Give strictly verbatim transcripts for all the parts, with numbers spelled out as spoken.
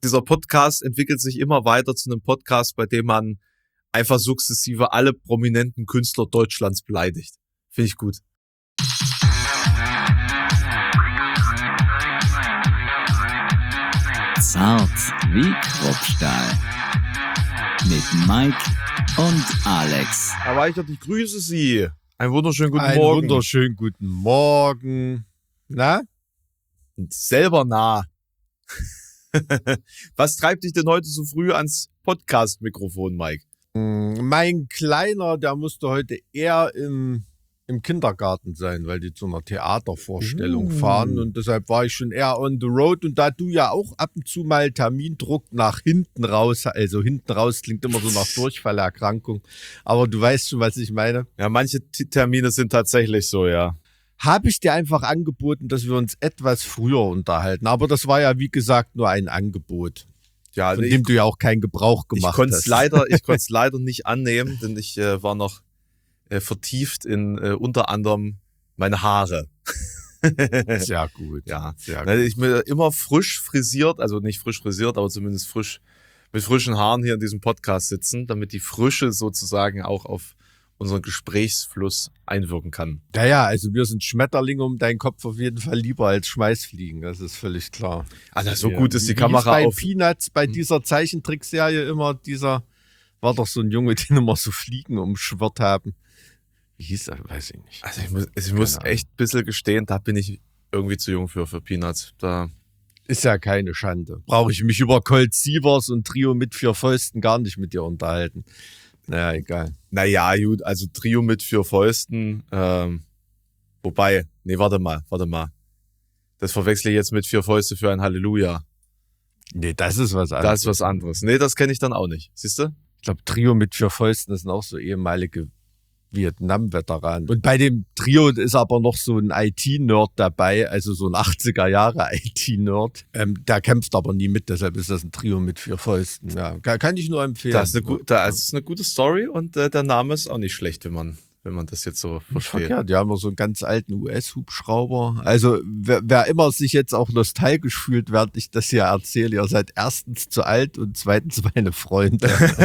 dieser Podcast entwickelt sich immer weiter zu einem Podcast, bei dem man einfach sukzessive alle prominenten Künstler Deutschlands beleidigt. Finde ich gut. Zart wie Kruppstahl. Mit Mike und Alex. Herr Weichert, ich grüße Sie. Einen wunderschönen guten Einen Morgen. Einen wunderschönen guten Morgen. Na? Und selber nah. Was treibt dich denn heute so früh ans Podcast-Mikrofon, Mike? Mein Kleiner, der musste heute eher im, im Kindergarten sein, weil die zu einer Theatervorstellung uh. fahren. Und deshalb war ich schon eher on the road. Und da du ja auch ab und zu mal Termindruck nach hinten raus, also hinten raus klingt immer so nach Durchfallerkrankung. Aber du weißt schon, was ich meine. Ja, manche T- Termine sind tatsächlich so, ja. Habe ich dir einfach angeboten, dass wir uns etwas früher unterhalten. Aber das war ja, wie gesagt, nur ein Angebot. Ja, von ich, dem du ja auch keinen Gebrauch gemacht ich hast. Leider, ich konnte es leider nicht annehmen, denn ich äh, war noch äh, vertieft in äh, unter anderem meine Haare. Sehr gut. Ja, sehr gut. Ich bin immer frisch frisiert, also nicht frisch frisiert, aber zumindest frisch mit frischen Haaren hier in diesem Podcast sitzen, damit die Frische sozusagen auch auf unseren Gesprächsfluss einwirken kann. Ja, ja, also wir sind Schmetterlinge um deinen Kopf auf jeden Fall lieber als Schmeißfliegen, das ist völlig klar. Also so gut ist die Wie Kamera bei auf. Peanuts, bei dieser Zeichentrickserie immer dieser, war doch so ein Junge, den immer so Fliegen umschwirrt haben. Wie hieß er? Weiß ich nicht. Also ich muss, ich muss echt ein bisschen gestehen, da bin ich irgendwie zu jung für, für Peanuts. Da ist ja keine Schande. Brauche ich mich über Colt Sievers und Trio mit vier Fäusten gar nicht mit dir unterhalten. Naja, egal. Naja, gut, also Trio mit vier Fäusten, ähm, wobei, nee, warte mal, warte mal. Das verwechsle ich jetzt mit vier Fäuste für ein Halleluja. Nee, das ist was anderes. Das ist was anderes. Nee, das kenne ich dann auch nicht. Siehst du? Ich glaube, Trio mit vier Fäusten, das sind auch so ehemalige Vietnam-Veteranen. Und bei dem Trio ist aber noch so ein I T-Nerd dabei, also so ein achtziger-Jahre-I T-Nerd. Ähm, der kämpft aber nie mit, deshalb ist das ein Trio mit vier Fäusten. Ja, kann, kann ich nur empfehlen. Das ist eine, gu- das ist eine gute Story und äh, der Name ist auch nicht schlecht, wenn man, wenn man das jetzt so versteht. Ja, die haben noch so einen ganz alten U S-Hubschrauber. Also wer, wer immer sich jetzt auch nostalgisch fühlt, während ich das hier erzähle, ihr seid erstens zu alt und zweitens meine Freunde.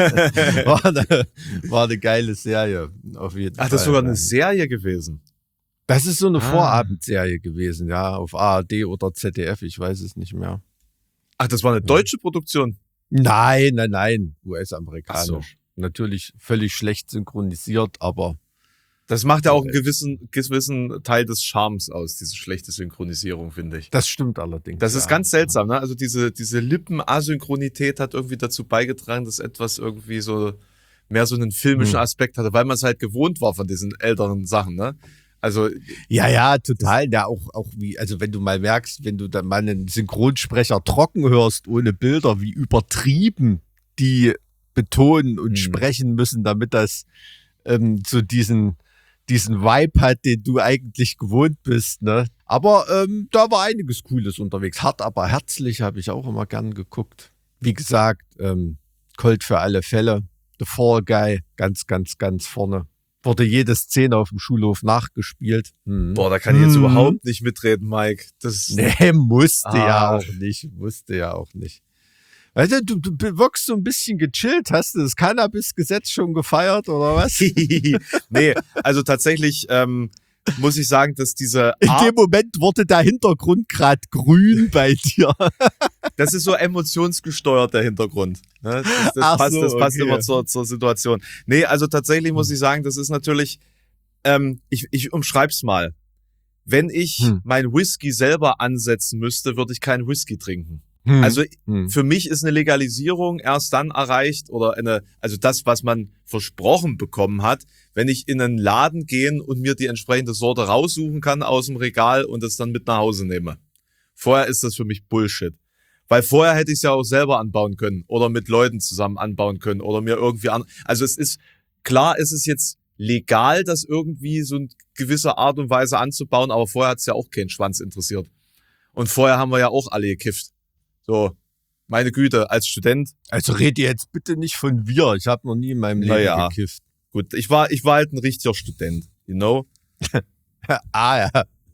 war, eine, war eine geile Serie, auf jeden Ach, Fall. das ist sogar eine Serie gewesen. Das ist so eine ah. Vorabendserie gewesen, ja, auf A R D oder Z D F, ich weiß es nicht mehr. Ach, das war eine deutsche Produktion? Nein, nein, nein, U S-amerikanisch. So. Natürlich völlig schlecht synchronisiert, aber das macht ja auch einen gewissen, gewissen Teil des Charmes aus, diese schlechte Synchronisierung, finde ich. Das stimmt allerdings. Das ist ja. ganz seltsam, ne? Also diese, diese Lippen-Asynchronität hat irgendwie dazu beigetragen, dass etwas irgendwie so mehr so einen filmischen hm. Aspekt hatte, weil man es halt gewohnt war von diesen älteren Sachen, ne? Also. Ja, ja, total. Ja, auch, auch wie, also wenn du mal merkst, wenn du dann mal einen Synchronsprecher trocken hörst, ohne Bilder, wie übertrieben die betonen und hm. sprechen müssen, damit das ähm, so diesen, diesen Vibe hat, den du eigentlich gewohnt bist, ne? Aber ähm, da war einiges Cooles unterwegs. Hart, aber herzlich habe ich auch immer gern geguckt. Wie gesagt, ähm, Colt für alle Fälle. The Fall Guy, ganz, ganz, ganz vorne. Wurde jede Szene auf dem Schulhof nachgespielt. Hm. Boah, da kann ich jetzt hm. überhaupt nicht mitreden, Mike. Das nee, musste ah. ja auch nicht. Musste ja auch nicht. Weißt du, du, du wirkst so ein bisschen gechillt. Hast du das Cannabis-Gesetz schon gefeiert oder was? Nee, also tatsächlich ähm, muss ich sagen, dass diese In Art, dem Moment wurde der Hintergrund gerade grün bei dir. Das ist so emotionsgesteuert, der Hintergrund. Ne? Das, das, Ach passt, so, das passt okay. immer zur, zur Situation. Nee, also tatsächlich muss ich sagen, das ist natürlich, ähm, ich, ich umschreib's mal. Wenn ich hm. mein Whisky selber ansetzen müsste, würde ich keinen Whisky trinken. Hm. Also hm. für mich ist eine Legalisierung erst dann erreicht oder eine, also das, was man versprochen bekommen hat, wenn ich in einen Laden gehen und mir die entsprechende Sorte raussuchen kann aus dem Regal und es dann mit nach Hause nehme. Vorher ist das für mich Bullshit. Weil vorher hätte ich es ja auch selber anbauen können oder mit Leuten zusammen anbauen können oder mir irgendwie an. Also es ist, klar ist es jetzt legal, das irgendwie so in gewisser Art und Weise anzubauen, aber vorher hat es ja auch keinen Schwanz interessiert. Und vorher haben wir ja auch alle gekifft. So, meine Güte, als Student. Also red ihr jetzt bitte nicht von wir. Ich habe noch nie in meinem Leben naja, gekifft. Gut, ich war, ich war halt ein richtiger Student, you know? ah ja.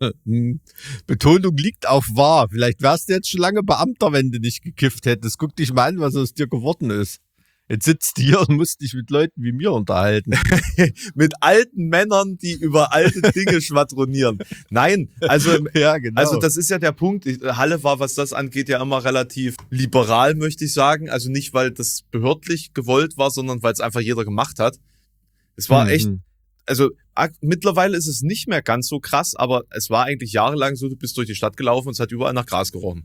Betonung liegt auf wahr. Vielleicht wärst du jetzt schon lange Beamter, wenn du nicht gekifft hättest. Guck dich mal an, was aus dir geworden ist. Jetzt sitzt du hier und musst dich mit Leuten wie mir unterhalten. Mit alten Männern, die über alte Dinge schwadronieren. Nein, also, ja, genau. also das ist ja der Punkt. Halle war, was das angeht, ja immer relativ liberal, möchte ich sagen. Also nicht, weil das behördlich gewollt war, sondern weil es einfach jeder gemacht hat. Es war echt, also mittlerweile ist es nicht mehr ganz so krass, aber es war eigentlich jahrelang so, du bist durch die Stadt gelaufen und es hat überall nach Gras gerochen.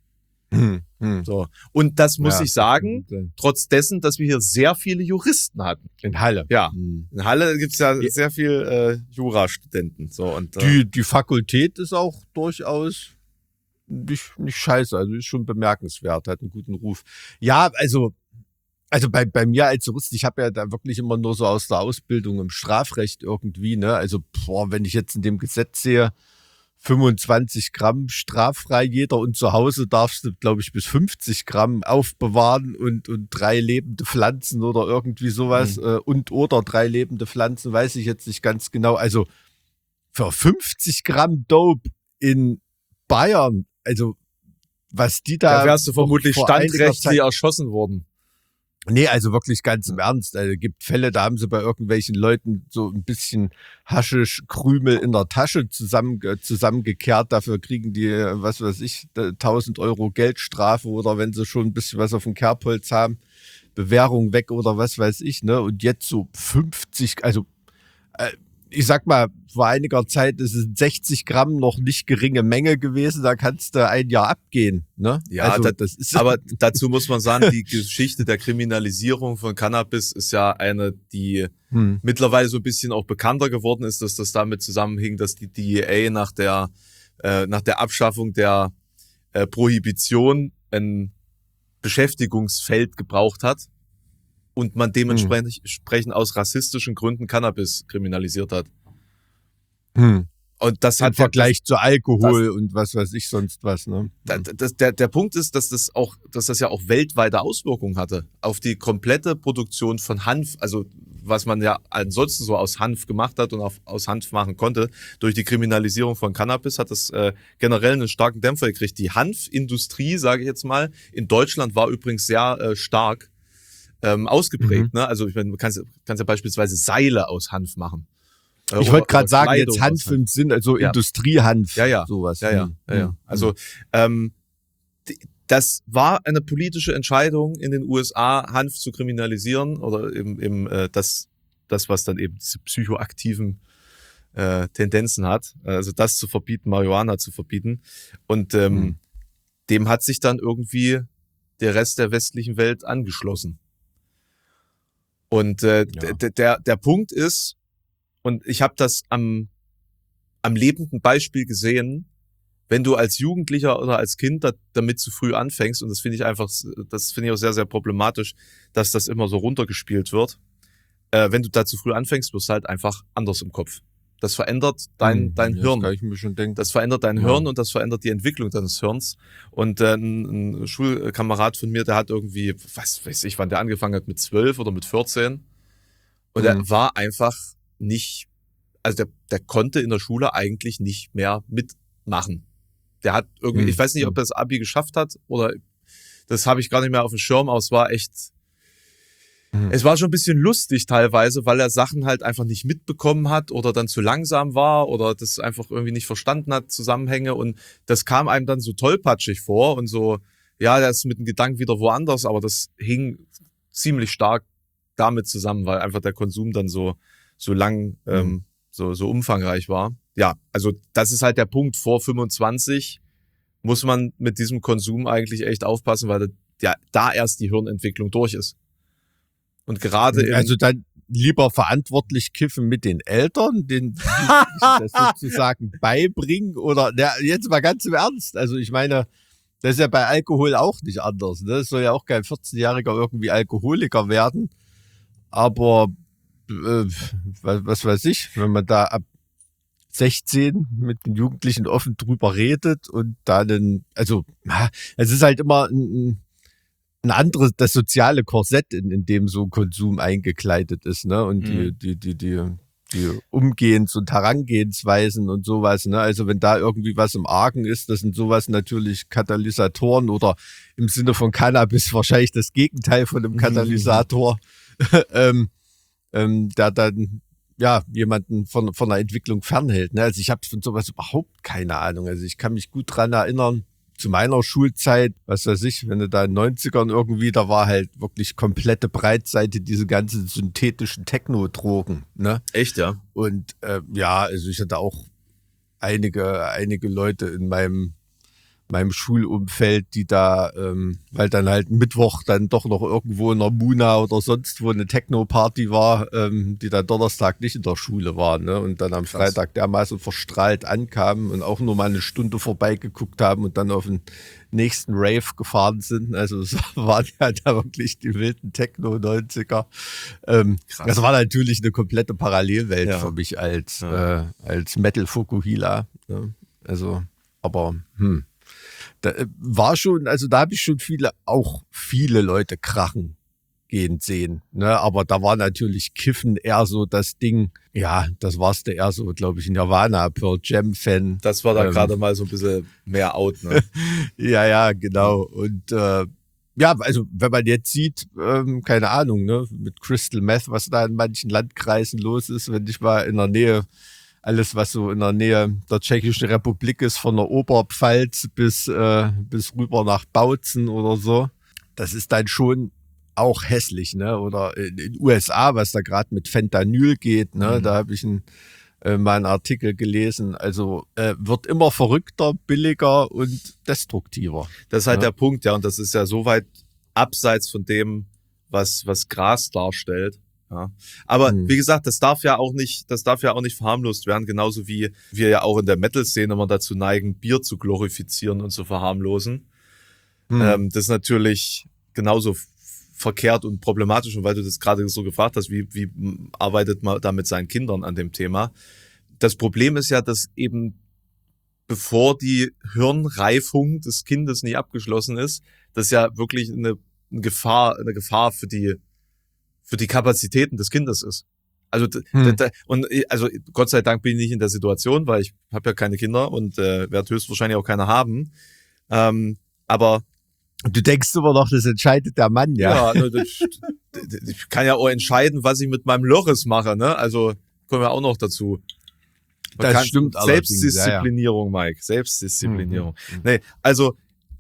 Hm, hm. So. Und das muss Ja, ich sagen, das trotz dessen, dass wir hier sehr viele Juristen hatten. In Halle. Ja. Hm. In Halle gibt's ja, Ja. sehr viel äh, Jurastudenten. So, und, äh, Die, die Fakultät ist auch durchaus nicht, nicht scheiße, also ist schon bemerkenswert, hat einen guten Ruf. Ja, also, also bei, bei mir als Jurist, ich habe ja da wirklich immer nur so aus der Ausbildung im Strafrecht irgendwie, ne, also boah, wenn ich jetzt in dem Gesetz sehe, fünfundzwanzig Gramm straffrei jeder und zu Hause darfst du, glaube ich, bis fünfzig Gramm aufbewahren und, und drei lebende Pflanzen oder irgendwie sowas Mhm. äh, und oder drei lebende Pflanzen, weiß ich jetzt nicht ganz genau. Also für fünfzig Gramm Dope in Bayern, also was die da... da wärst du vermutlich vor einiger standrechtlich Zeit- erschossen worden. Nee, also wirklich ganz im Ernst. Also, es gibt Fälle, da haben sie bei irgendwelchen Leuten so ein bisschen Haschisch-Krümel in der Tasche zusammen, zusammengekehrt. Dafür kriegen die, was weiß ich, tausend Euro Geldstrafe oder wenn sie schon ein bisschen was auf dem Kerbholz haben, Bewährung weg oder was weiß ich. Ne? Und jetzt so fünfzig, also äh, ich sag mal, vor einiger Zeit ist es sechzig Gramm noch nicht geringe Menge gewesen. Da kannst du ein Jahr abgehen. Ne? Ja, also, das, das ist aber dazu muss man sagen, die Geschichte der Kriminalisierung von Cannabis ist ja eine, die hm. mittlerweile so ein bisschen auch bekannter geworden ist, dass das damit zusammenhing, dass die D E A nach der, äh, nach der Abschaffung der äh, Prohibition ein Beschäftigungsfeld gebraucht hat und man dementsprechend entsprechend aus rassistischen Gründen Cannabis kriminalisiert hat. Hm. Und das Im hat ja- Vergleich zu Alkohol und was weiß ich sonst was. Ne? Da- Das, der, der Punkt ist, dass das auch, dass das ja auch weltweite Auswirkungen hatte auf die komplette Produktion von Hanf, also was man ja ansonsten so aus Hanf gemacht hat und auf, aus Hanf machen konnte. Durch die Kriminalisierung von Cannabis hat das äh, generell einen starken Dämpfer gekriegt. Die Hanfindustrie, sage ich jetzt mal, in Deutschland war übrigens sehr äh, stark ähm, ausgeprägt. Mhm. Ne? Also ich meine, du kannst, kannst ja beispielsweise Seile aus Hanf machen. Äh, Ich oder- wollte gerade oder sagen, Kleidung jetzt aus Hanf im Sinn, also Ja. Industriehanf, Ja, ja. sowas. Ja, ja, Hm. ja, ja. Hm. Also ähm, die, das war eine politische Entscheidung in den U S A, Hanf zu kriminalisieren oder im, im äh, das, das, was dann eben diese psychoaktiven äh, Tendenzen hat, also das zu verbieten, Marihuana zu verbieten. Und ähm, Hm. dem hat sich dann irgendwie der Rest der westlichen Welt angeschlossen. Und äh, Ja. d- der, der Punkt ist, und ich habe das am, am lebenden Beispiel gesehen, wenn du als Jugendlicher oder als Kind da, damit zu früh anfängst, und das finde ich einfach, das finde ich auch sehr, sehr problematisch, dass das immer so runtergespielt wird. Äh, wenn du da zu früh anfängst, wirst du halt einfach anders im Kopf. Das verändert dein, Hm. dein Das Hirn. kann ich mir schon denken. Das verändert dein Ja. Hirn und das verändert die Entwicklung deines Hirns. Und äh, ein, ein Schulkamerad von mir, der hat irgendwie, was weiß ich, wann der angefangen hat, mit zwölf oder mit vierzehn. Und er Mhm. war einfach nicht, also der, der konnte in der Schule eigentlich nicht mehr mitmachen. Der hat irgendwie, Mhm. ich weiß nicht, ob er das Abi geschafft hat oder das habe ich gar nicht mehr auf dem Schirm, aber es war echt, Mhm. es war schon ein bisschen lustig teilweise, weil er Sachen halt einfach nicht mitbekommen hat oder dann zu langsam war oder das einfach irgendwie nicht verstanden hat, Zusammenhänge. Und das kam einem dann so tollpatschig vor und so, ja, der ist mit dem Gedanken wieder woanders, aber das hing ziemlich stark damit zusammen, weil einfach der Konsum dann so, so lang, ähm, Mhm. so, so umfangreich war. Ja, also das ist halt der Punkt. Vor fünfundzwanzig muss man mit diesem Konsum eigentlich echt aufpassen, weil ja, da erst die Hirnentwicklung durch ist. Und gerade im, Also dann lieber verantwortlich kiffen mit den Eltern, den das sozusagen beibringen oder na, jetzt mal ganz im Ernst. Also ich meine, das ist ja bei Alkohol auch nicht anders. Ne? Es soll ja auch kein vierzehnjähriger irgendwie Alkoholiker werden. Aber äh, was, was weiß ich, wenn man da ab sechzehn mit den Jugendlichen offen drüber redet und dann, also ja, es ist halt immer ein, ein anderes, das soziale Korsett, in, in dem so Konsum eingekleidet ist, ne? Und die, Mhm. die, die, die, die Umgehens- und Herangehensweisen und sowas. Ne? Also wenn da irgendwie was im Argen ist, das sind sowas natürlich Katalysatoren oder im Sinne von Cannabis wahrscheinlich das Gegenteil von einem Katalysator, ähm, ähm, der dann ja jemanden von, von der Entwicklung fernhält. Ne? Also ich habe von sowas überhaupt keine Ahnung. Also ich kann mich gut dran erinnern, zu meiner Schulzeit, was weiß ich, wenn du da in den neunzigern irgendwie, da war halt wirklich komplette Breitseite diese ganzen synthetischen Techno-Drogen. Ne? Echt, ja? Und äh, ja, also ich hatte auch einige, einige Leute in meinem meinem Schulumfeld, die da, ähm, weil dann halt Mittwoch dann doch noch irgendwo in der Muna oder sonst wo eine Techno-Party war, ähm, die dann Donnerstag nicht in der Schule waren, ne? Und dann am Freitag dermaßen verstrahlt ankamen und auch nur mal eine Stunde vorbeigeguckt haben und dann auf den nächsten Rave gefahren sind. Also es waren ja da wirklich die wilden Techno-neunziger. Ähm, das war natürlich eine komplette Parallelwelt ja. für mich als, ja. äh, als Metal-Fukuhila. Ne? Also, aber hm. Da war schon, also da habe ich schon viele, auch viele Leute krachen gehen sehen. Ne? Aber da war natürlich Kiffen eher so das Ding, ja, das war's da eher so, glaube ich, Nirvana, Pearl Jam Fan. Das war da ähm, gerade mal so ein bisschen mehr out, ne? ja, ja, genau. Und äh, ja, also wenn man jetzt sieht, ähm, keine Ahnung, ne, mit Crystal Meth, was da in manchen Landkreisen los ist, wenn ich mal in der Nähe alles, was so in der Nähe der Tschechischen Republik ist, von der Oberpfalz bis, äh, bis rüber nach Bautzen oder so. Das ist dann schon auch hässlich, ne? Oder in den U S A, was da gerade mit Fentanyl geht, ne? Mhm. Da habe ich ein, äh, mal einen Artikel gelesen. Also äh, wird immer verrückter, billiger und destruktiver. Das ist halt ne? der Punkt, ja. Und das ist ja so weit abseits von dem, was, was Gras darstellt. Ja. Aber hm. wie gesagt, das darf ja auch nicht, das darf ja auch nicht verharmlost werden, genauso wie wir ja auch in der Metal-Szene immer dazu neigen, Bier zu glorifizieren und zu verharmlosen. Hm. Ähm, das ist natürlich genauso verkehrt und problematisch. Und weil du das gerade so gefragt hast, wie, wie arbeitet man da mit seinen Kindern an dem Thema? Das Problem ist ja, dass eben bevor die Hirnreifung des Kindes nicht abgeschlossen ist, das ja wirklich eine, eine Gefahr, eine Gefahr für die für die Kapazitäten des Kindes ist. Also hm. da, und also Gott sei Dank bin ich nicht in der Situation, weil ich habe ja keine Kinder und äh, werde höchstwahrscheinlich auch keine haben. Ähm, aber du denkst immer noch, das entscheidet der Mann, ja. Ja, das, ich kann ja auch entscheiden, was ich mit meinem Loris mache, ne? Also kommen wir auch noch dazu. Man das stimmt allerdings. Selbstdisziplinierung, ja, ja. Mike. Selbstdisziplinierung. Mhm. Nee, also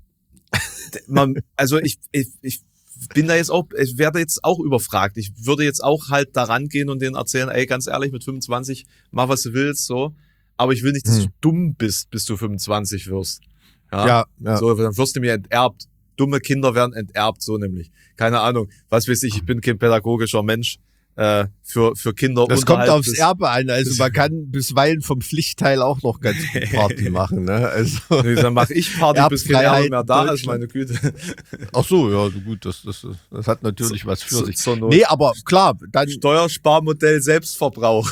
man, also ich, ich, ich bin da jetzt auch, ich werde jetzt auch überfragt. Ich würde jetzt auch halt da rangehen und denen erzählen, ey, ganz ehrlich, mit fünfundzwanzig, mach was du willst, so. Aber ich will nicht, dass hm. du dumm bist, bis du fünfundzwanzig wirst. Ja, ja, ja. So, dann wirst du mir enterbt. Dumme Kinder werden enterbt, so nämlich. Keine Ahnung. Was weiß ich, ich bin kein pädagogischer Mensch. Äh, für, für Kinder. Das kommt aufs des, Erbe an. Also man kann bisweilen vom Pflichtteil auch noch ganz gut Party machen. Ne? Also nee, dann mache ich Party, bis kein Erbe mehr da ist, meine Güte. Ach so, ja, gut, das, das, das hat natürlich so, was für so, sich. So nee, aber klar. Dann Steuersparmodell Selbstverbrauch.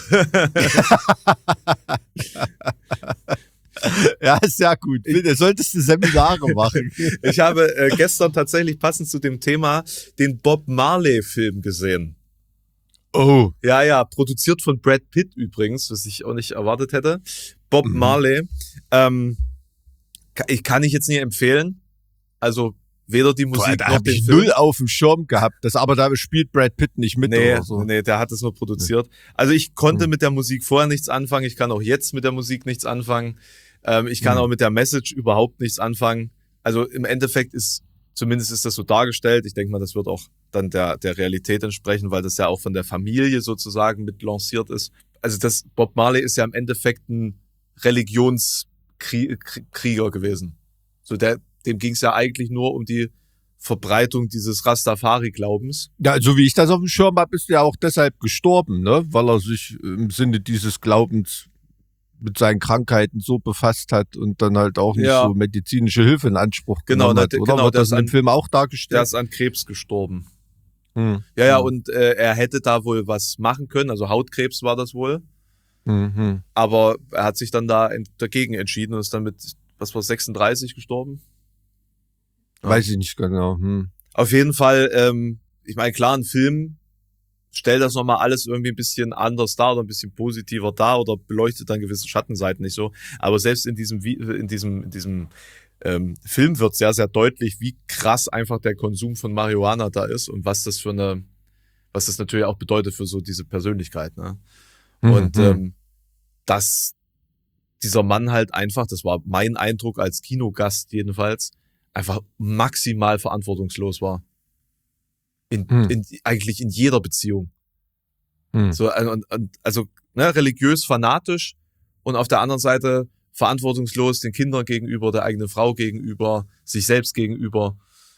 Ja, sehr gut. Du solltest du Seminare machen. Ich habe äh, gestern tatsächlich passend zu dem Thema den Bob Marley-Film gesehen. Oh. Ja, ja, produziert von Brad Pitt übrigens, was ich auch nicht erwartet hätte. Bob mhm. Marley. Ähm, ich kann ich jetzt nicht empfehlen. Also weder die Musik Boah, da noch hab den ich Film. Null auf dem Schirm gehabt. Das, aber da spielt Brad Pitt nicht mit nee, oder so. Nee, der hat es nur produziert. Also ich konnte mhm. mit der Musik vorher nichts anfangen. Ich kann auch jetzt mit der Musik nichts anfangen. Ähm, ich kann mhm. auch mit der Message überhaupt nichts anfangen. Also im Endeffekt ist, zumindest ist das so dargestellt. Ich denke mal, das wird auch dann der, der Realität entsprechen, weil das ja auch von der Familie sozusagen mit lanciert ist. Also das, Bob Marley ist ja im Endeffekt ein Religionskrieger gewesen. So der, dem ging es ja eigentlich nur um die Verbreitung dieses Rastafari-Glaubens. Ja, so wie ich das auf dem Schirm habe, ist er auch deshalb gestorben, ne? Weil er sich im Sinne dieses Glaubens mit seinen Krankheiten so befasst hat und dann halt auch nicht ja. so medizinische Hilfe in Anspruch genau, genommen hat. Oder genau, wird das in dem Film auch dargestellt? Der ist an Krebs gestorben. Hm. Ja, ja, hm. und äh, er hätte da wohl was machen können, also Hautkrebs war das wohl. Mhm. Aber er hat sich dann da ent- dagegen entschieden und ist dann mit, was war sechsunddreißig gestorben? Weiß ja. ich nicht genau. Hm. Auf jeden Fall, ähm, ich meine, klar, ein Film stell das nochmal alles irgendwie ein bisschen anders dar oder ein bisschen positiver dar oder beleuchtet dann gewisse Schattenseiten nicht so. Aber selbst in diesem, in diesem, in diesem ähm, Film wird sehr, sehr deutlich, wie krass einfach der Konsum von Marihuana da ist und was das für eine, was das natürlich auch bedeutet für so diese Persönlichkeit, ne? Mhm. Und ähm, dass dieser Mann halt einfach, das war mein Eindruck als Kinogast jedenfalls, einfach maximal verantwortungslos war. In, hm. in, eigentlich in jeder Beziehung. Hm. So, und, und, also ne, religiös fanatisch und auf der anderen Seite verantwortungslos den Kindern gegenüber, der eigenen Frau gegenüber, sich selbst gegenüber.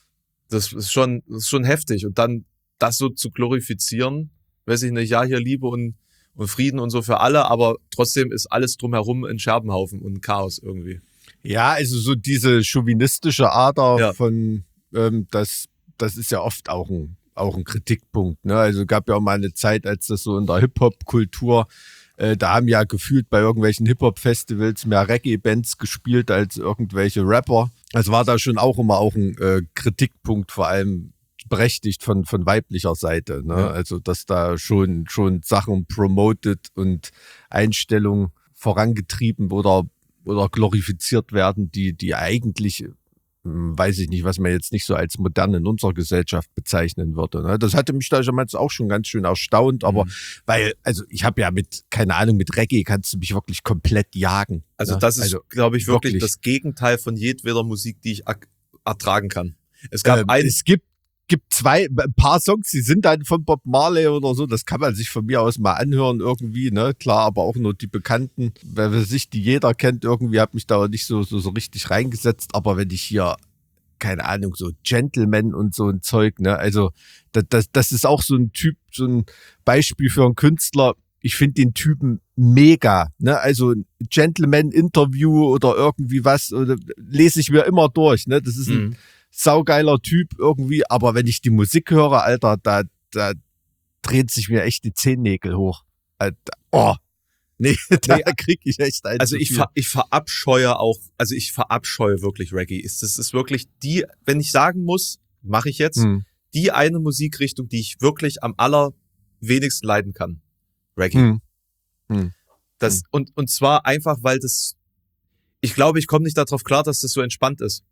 Das ist schon, das ist schon heftig. Und dann das so zu glorifizieren, weiß ich nicht, ja, hier Liebe und, und Frieden und so für alle, aber trotzdem ist alles drumherum ein Scherbenhaufen und ein Chaos irgendwie. Ja, also so diese chauvinistische Ader ja. von, ähm, das, das ist ja oft auch ein auch ein Kritikpunkt, ne? Also gab ja auch mal eine Zeit, als das so in der Hip-Hop-Kultur, äh, da haben ja gefühlt bei irgendwelchen Hip-Hop-Festivals mehr Reggae-Bands gespielt als irgendwelche Rapper. Das war da schon auch immer auch ein äh, Kritikpunkt, vor allem berechtigt von von weiblicher Seite, ne? Ja. Also dass da schon schon Sachen promoted und Einstellungen vorangetrieben oder oder glorifiziert werden, die die eigentlich weiß ich nicht, was man jetzt nicht so als modern in unserer Gesellschaft bezeichnen würde. Das hatte mich da damals auch schon ganz schön erstaunt, aber mhm. weil, also ich habe ja mit, keine Ahnung, mit Reggae kannst du mich wirklich komplett jagen. Also ne? das ist, also, glaube ich, wirklich, wirklich das Gegenteil von jedweder Musik, die ich ak- ertragen kann. Es gab ähm, ein... Es gibt gibt zwei, ein paar Songs, die sind dann von Bob Marley oder so, das kann man sich von mir aus mal anhören irgendwie, ne, klar, aber auch nur die bekannten, weil sich die jeder kennt irgendwie, hat mich da nicht so, so, so richtig reingesetzt, aber wenn ich hier, keine Ahnung, so Gentleman und so ein Zeug, ne, also das, das, das ist auch so ein Typ, so ein Beispiel für einen Künstler, ich finde den Typen mega, ne, also ein Gentleman-Interview oder irgendwie was, oder, lese ich mir immer durch, ne, das ist ein mhm. saugeiler Typ irgendwie, aber wenn ich die Musik höre, Alter, da, da dreht sich mir echt die Zehennägel hoch. Alter, oh, nee, da nee, krieg ich echt einen. Also ich, ver, ich verabscheue auch, also ich verabscheue wirklich Reggae. Das ist wirklich die, wenn ich sagen muss, mache ich jetzt, hm. die eine Musikrichtung, die ich wirklich am allerwenigsten leiden kann. Reggae. Hm. Hm. Das, hm. Und, und zwar einfach, weil das, ich glaube, ich komme nicht darauf klar, dass das so entspannt ist.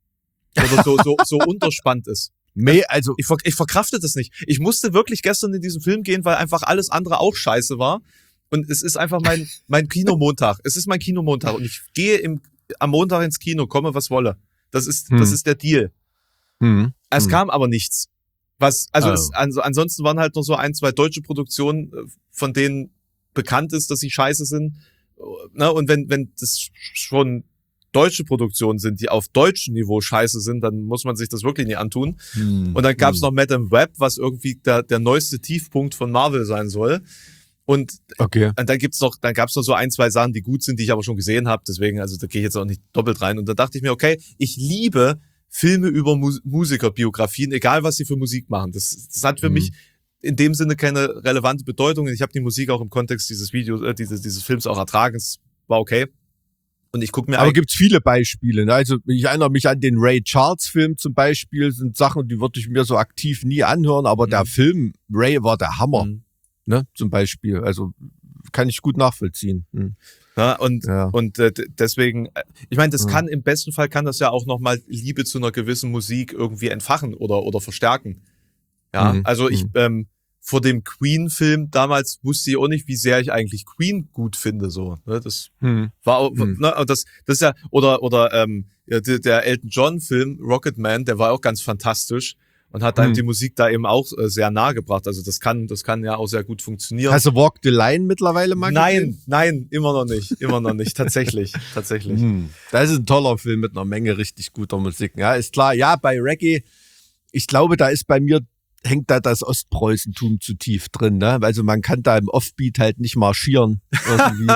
Oder so, so, so unterspannt ist. Nee, also ich, ver, ich verkrafte das nicht. Ich musste wirklich gestern in diesen Film gehen, weil einfach alles andere auch scheiße war. Und es ist einfach mein, mein Kinomontag. Es ist mein Kinomontag. Und ich gehe im, am Montag ins Kino, komme was wolle. Das ist, hm. das ist der Deal. Hm. Es hm. kam aber nichts. Was, also, oh. es, also ansonsten waren halt noch so ein, zwei deutsche Produktionen, von denen bekannt ist, dass sie scheiße sind. Na, und wenn, wenn das schon deutsche Produktionen sind, die auf deutschem Niveau scheiße sind, dann muss man sich das wirklich nicht antun. Hm. Und dann gab's hm. noch Madame Web, was irgendwie der, der neueste Tiefpunkt von Marvel sein soll. Und, okay. und dann gibt's noch, dann gab's noch so ein, zwei Sachen, die gut sind, die ich aber schon gesehen habe. Deswegen, also da gehe ich jetzt auch nicht doppelt rein. Und da dachte ich mir, okay, ich liebe Filme über Mus- Musikerbiografien, egal was sie für Musik machen. Das, das hat für hm. mich in dem Sinne keine relevante Bedeutung. Ich habe die Musik auch im Kontext dieses Videos, äh, dieses, dieses Films auch ertragen. Es war okay. Und ich guck mir Aber gibt's viele Beispiele, ne? Also ich erinnere mich an den Ray Charles Film zum Beispiel, sind Sachen, die würde ich mir so aktiv nie anhören, aber mhm. der Film Ray war der Hammer, mhm. ne? Zum Beispiel, also kann ich gut nachvollziehen. Mhm. Ja, und ja. und äh, deswegen, ich meine, das mhm. kann im besten Fall kann das ja auch nochmal Liebe zu einer gewissen Musik irgendwie entfachen oder oder verstärken. Ja, mhm. also ich mhm. ähm, vor dem Queen-Film damals wusste ich auch nicht, wie sehr ich eigentlich Queen gut finde, so. Ne? Das hm. war auch, hm. ne, das, das ist ja, oder, oder, ähm, ja, der, der Elton John-Film, Rocketman, der war auch ganz fantastisch und hat einem hm. die Musik da eben auch äh, sehr nahe gebracht. Also das kann, das kann ja auch sehr gut funktionieren. Hast du Walk the Line mittlerweile mal Nein, gesehen? nein, immer noch nicht, immer noch nicht, tatsächlich, tatsächlich. Hm. Das ist ein toller Film mit einer Menge richtig guter Musik. Ja, ist klar. Ja, bei Reggae, ich glaube, da ist bei mir hängt da das Ostpreußentum zu tief drin, ne? Also man kann da im Offbeat halt nicht marschieren irgendwie,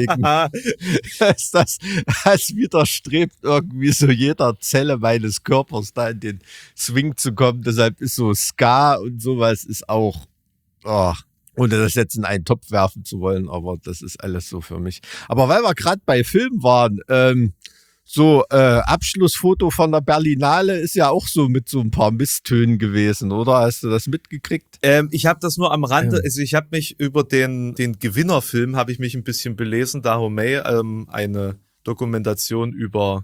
deswegen ist das, das widerstrebt irgendwie so jeder Zelle meines Körpers da in den Swing zu kommen, deshalb ist so Ska und sowas ist auch, oh, ohne das jetzt in einen Topf werfen zu wollen, aber das ist alles so für mich. Aber weil wir gerade bei Film waren, ähm, So, äh, Abschlussfoto von der Berlinale ist ja auch so mit so ein paar Misstönen gewesen, oder? Hast du das mitgekriegt? Ähm, ich habe das nur am Rande, Ja. also ich habe mich über den den Gewinnerfilm, habe ich mich ein bisschen belesen, Dahomey, ähm, eine Dokumentation über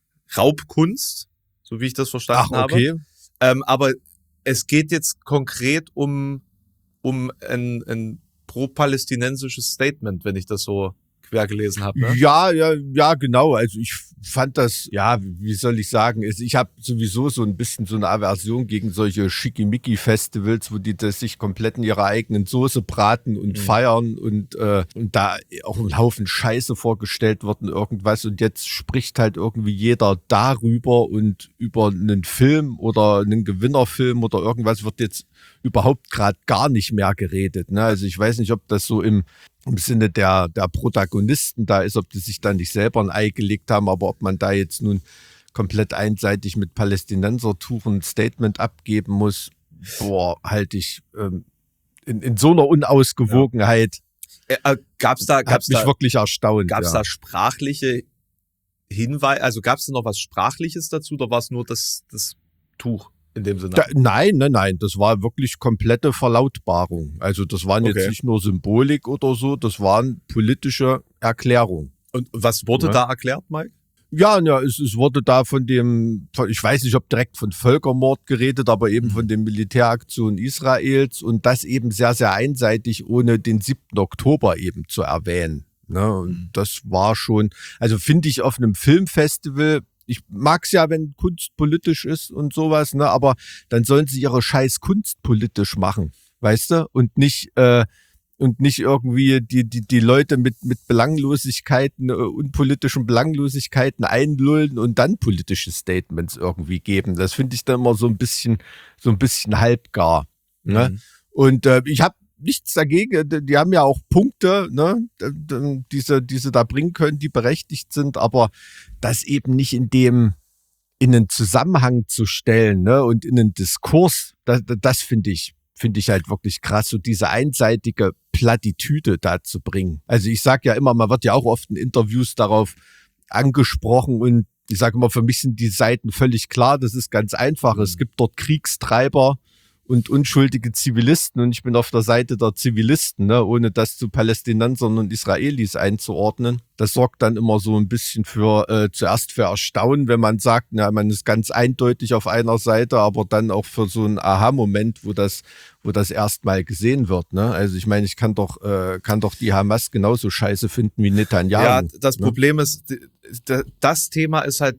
Raubkunst, so wie ich das verstanden Ach, okay. habe. Ähm, aber es geht jetzt konkret um, um ein, ein pro-palästinensisches Statement, wenn ich das so quer gelesen habe. Ne? Ja, ja, ja, genau. Also ich fand das, ja, wie soll ich sagen, ich habe sowieso so ein bisschen so eine Aversion gegen solche Schickimicki-Festivals, wo die das sich komplett in ihrer eigenen Soße braten und Mhm. feiern und, äh, und da auch ein Haufen Scheiße vorgestellt wird und irgendwas. Und jetzt spricht halt irgendwie jeder darüber und über einen Film oder einen Gewinnerfilm oder irgendwas wird jetzt überhaupt gerade gar nicht mehr geredet. Ne? Also ich weiß nicht, ob das so im im Sinne der, der Protagonisten da ist, ob die sich da nicht selber ein Ei gelegt haben, aber ob man da jetzt nun komplett einseitig mit Palästinenser-Tuch ein Statement abgeben muss, boah, halte ich ähm, in, in so einer Unausgewogenheit, Äh, äh, gab's da, hat gab's mich da, wirklich erstaunt. gab's ja. da sprachliche Hinweise, also gab's da noch was Sprachliches dazu oder war es nur das, das Tuch in dem Sinne? Da, nein, nein, nein, das war wirklich komplette Verlautbarung. Also das waren Okay. jetzt nicht nur Symbolik oder so, das waren politische Erklärungen. Und was wurde Ja. da erklärt, Mike? Ja, ja, es, es wurde da von dem, von, ich weiß nicht, ob direkt von Völkermord geredet, aber eben von den Militäraktionen Israels und das eben sehr, sehr einseitig, ohne den siebten Oktober eben zu erwähnen. Ne? Und Mhm. das war schon, also finde ich auf einem Filmfestival, ich mag's ja, wenn Kunst politisch ist und sowas, ne, aber dann sollen sie ihre scheiß Kunst politisch machen, weißt du? Und nicht, äh, und nicht irgendwie die, die, die Leute mit, mit Belanglosigkeiten, äh, unpolitischen Belanglosigkeiten einlullen und dann politische Statements irgendwie geben. Das finde ich dann immer so ein bisschen, so ein bisschen halbgar. Ne? Mhm. Und äh, ich habe nichts dagegen. Die die haben ja auch Punkte, ne, die sie, die sie da bringen können, die berechtigt sind, aber das eben nicht in dem, in einen Zusammenhang zu stellen, ne, und in einen Diskurs, das, das finde ich, finde ich halt wirklich krass, so diese einseitige Plattitüde da zu bringen. Also ich sage ja immer, man wird ja auch oft in Interviews darauf angesprochen und ich sage immer, für mich sind die Seiten völlig klar, das ist ganz einfach. Es gibt dort Kriegstreiber und unschuldige Zivilisten und ich bin auf der Seite der Zivilisten, ne, ohne das zu Palästinensern und Israelis einzuordnen. Das sorgt dann immer so ein bisschen für, äh, zuerst für Erstaunen, wenn man sagt, na, man ist ganz eindeutig auf einer Seite, aber dann auch für so einen Aha-Moment, wo das, wo das erstmal gesehen wird, ne. Also ich meine, ich kann doch, äh, kann doch die Hamas genauso scheiße finden wie Netanyahu. Ja, das ne? Problem ist, d- d- das Thema ist halt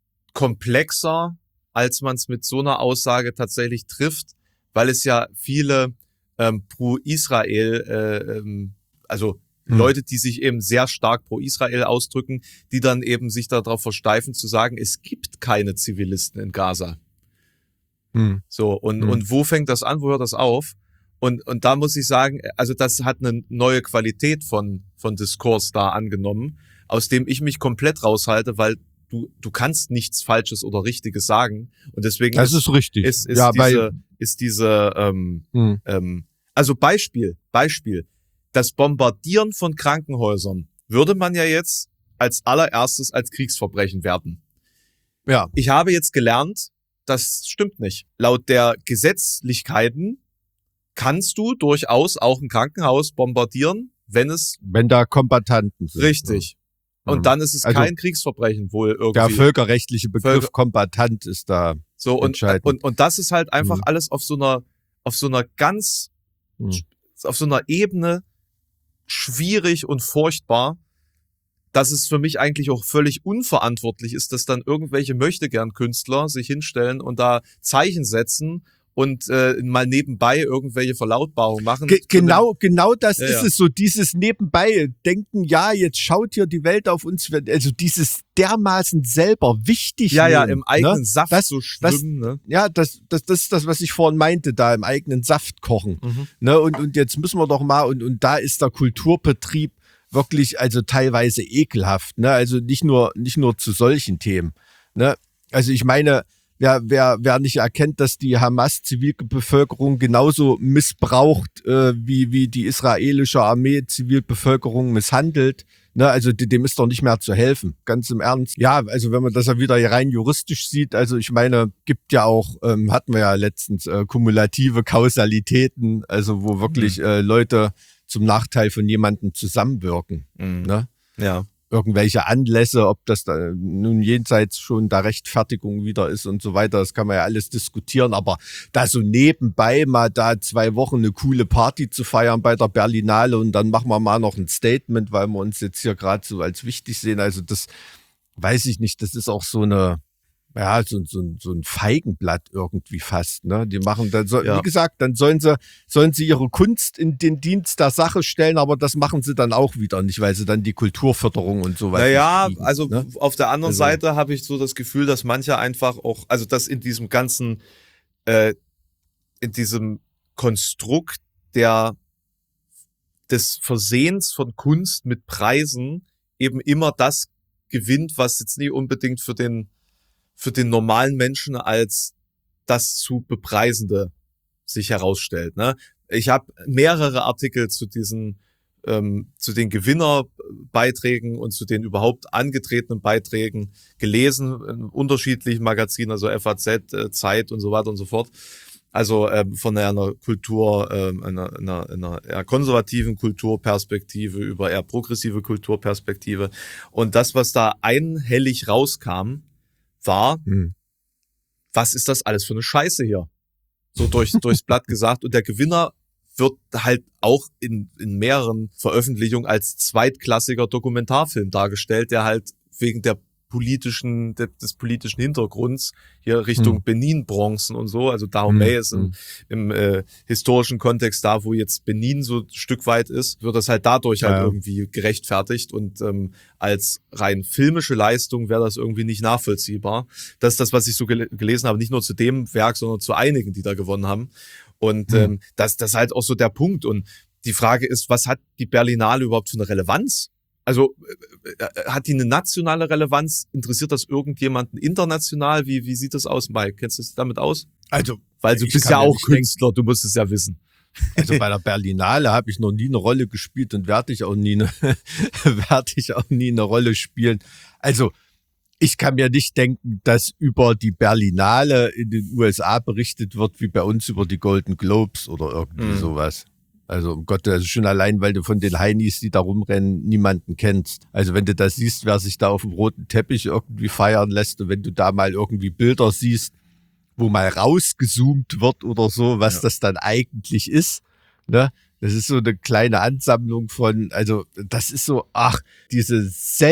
komplexer, als man es mit so einer Aussage tatsächlich trifft, weil es ja viele ähm, pro-Israel, äh, ähm, also Hm. Leute, die sich eben sehr stark pro-Israel ausdrücken, die dann eben sich darauf versteifen zu sagen, es gibt keine Zivilisten in Gaza. Hm. So, und, Hm. und wo fängt das an, wo hört das auf? Und, und da muss ich sagen, also das hat eine neue Qualität von, von Diskurs da angenommen, aus dem ich mich komplett raushalte, weil du, du kannst nichts Falsches oder Richtiges sagen. Und deswegen Das ist richtig. ist, ist ja, diese, weil, ist diese, ähm, hm. ähm, also Beispiel, Beispiel, das Bombardieren von Krankenhäusern würde man ja jetzt als allererstes als Kriegsverbrechen werten. ja. Ich habe jetzt gelernt, das stimmt nicht. Laut der Gesetzlichkeiten kannst du durchaus auch ein Krankenhaus bombardieren, wenn es Wenn da Kombattanten sind. richtig. Ja. Und dann ist es Also, kein Kriegsverbrechen wohl irgendwie. Der völkerrechtliche Begriff Völker- Kombattant ist da. So, und, entscheidend. und, und das ist halt einfach Mhm. alles auf so einer, auf so einer ganz, Hm. auf so einer Ebene schwierig und furchtbar, dass es für mich eigentlich auch völlig unverantwortlich ist, dass dann irgendwelche Möchtegern-Künstler sich hinstellen und da Zeichen setzen und äh, mal nebenbei irgendwelche Verlautbarungen machen. Ge genau, genau das Ja, ist ja. es so, dieses nebenbei denken, ja, jetzt schaut hier die Welt auf uns, also dieses dermaßen selber wichtig Ja, ja, nehmen, im eigenen ne? Saft das, so das- schwimmen. Ne? Ja, das, das, das ist das, was ich vorhin meinte, da im eigenen Saft kochen. Mhm. Ne? Und, und jetzt müssen wir doch mal, und, und da ist der Kulturbetrieb wirklich, also teilweise ekelhaft, ne? Also nicht nur, nicht nur zu solchen Themen. Ne? Also ich meine, wer, wer, wer nicht erkennt, dass die Hamas-Zivilbevölkerung genauso missbraucht, äh, wie, wie die israelische Armee Zivilbevölkerung misshandelt, Ne, also dem ist doch nicht mehr zu helfen, ganz im Ernst. Ja, also wenn man das ja wieder rein juristisch sieht, also ich meine, gibt ja auch, ähm, hatten wir ja letztens, äh, kumulative Kausalitäten, also wo wirklich mhm. äh, Leute zum Nachteil von jemandem zusammenwirken. Mhm. Ne? Ja. Irgendwelche Anlässe, ob das da nun jenseits schon da Rechtfertigung wieder ist und so weiter, das kann man ja alles diskutieren, aber da so nebenbei mal da zwei Wochen eine coole Party zu feiern bei der Berlinale und dann machen wir mal noch ein Statement, weil wir uns jetzt hier gerade so als wichtig sehen, also das weiß ich nicht, das ist auch so eine, ja, so, so, so ein Feigenblatt irgendwie fast, ne? Die machen dann so, ja. Wie gesagt, dann sollen sie, sollen sie ihre Kunst in den Dienst der Sache stellen, aber das machen sie dann auch wieder nicht, weil sie dann die Kulturförderung und so weiter. Naja, kriegen, also ne? Auf der anderen also. Seite habe ich so das Gefühl, dass manche einfach auch, also dass in diesem ganzen, äh, in diesem Konstrukt der, des Versehens von Kunst mit Preisen eben immer das gewinnt, was jetzt nicht unbedingt für den für den normalen Menschen als das zu bepreisende sich herausstellt. Ne? Ich habe mehrere Artikel zu diesen, ähm, zu den Gewinnerbeiträgen und zu den überhaupt angetretenen Beiträgen gelesen, in unterschiedlichen Magazinen, also F A Z, äh, Zeit und so weiter und so fort. Also ähm, von einer Kultur, ähm, einer, einer, einer eher konservativen Kulturperspektive über eher progressive Kulturperspektive. Und das, was da einhellig rauskam, war, hm. was ist das alles für eine Scheiße hier? So durch, durchs Blatt gesagt. Und der Gewinner wird halt auch in, in mehreren Veröffentlichungen als zweitklassiger Dokumentarfilm dargestellt, der halt wegen der politischen, de, des politischen Hintergrunds hier Richtung hm. Benin-Bronzen und so, also Dahomey hm. ist im, im äh, historischen Kontext da, wo jetzt Benin so ein Stück weit ist, wird das halt dadurch ja. halt irgendwie gerechtfertigt und ähm, als rein filmische Leistung wäre das irgendwie nicht nachvollziehbar. Das ist das, was ich so gel- gelesen habe, nicht nur zu dem Werk, sondern zu einigen, die da gewonnen haben. Und hm. ähm, das, das ist halt auch so der Punkt. Und die Frage ist, was hat die Berlinale überhaupt für eine Relevanz? Also äh, hat die eine nationale Relevanz? Interessiert das irgendjemanden international? Wie, wie sieht das aus, Mike? Kennst du dich damit aus? Also, weil du bist ja auch Künstler, du musst es ja wissen. Also bei der Berlinale habe ich noch nie eine Rolle gespielt und werde ich auch nie eine, werde ich auch nie eine Rolle spielen. Also ich kann mir nicht denken, dass über die Berlinale in den U S A berichtet wird, wie bei uns über die Golden Globes oder irgendwie mhm. sowas. Also um Gott, also schon allein, weil du von den Heinis, die da rumrennen, niemanden kennst. Also wenn du das siehst, wer sich da auf dem roten Teppich irgendwie feiern lässt und wenn du da mal irgendwie Bilder siehst, wo mal rausgezoomt wird oder so, was ja. das dann eigentlich ist, ne? Das ist so eine kleine Ansammlung von, also das ist so, ach, diese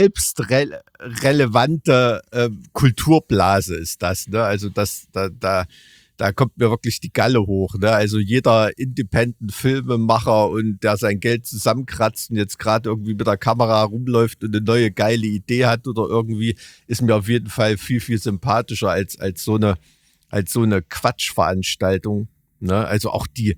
selbstrelevante äh, Kulturblase ist das, ne? Also das, da, da, da kommt mir wirklich die Galle hoch, ne? Also jeder Independent-Filmemacher und der sein Geld zusammenkratzt und jetzt gerade irgendwie mit der Kamera rumläuft und eine neue geile Idee hat oder irgendwie, ist mir auf jeden Fall viel, viel sympathischer als, als so eine, als so eine Quatschveranstaltung, ne? Also auch die,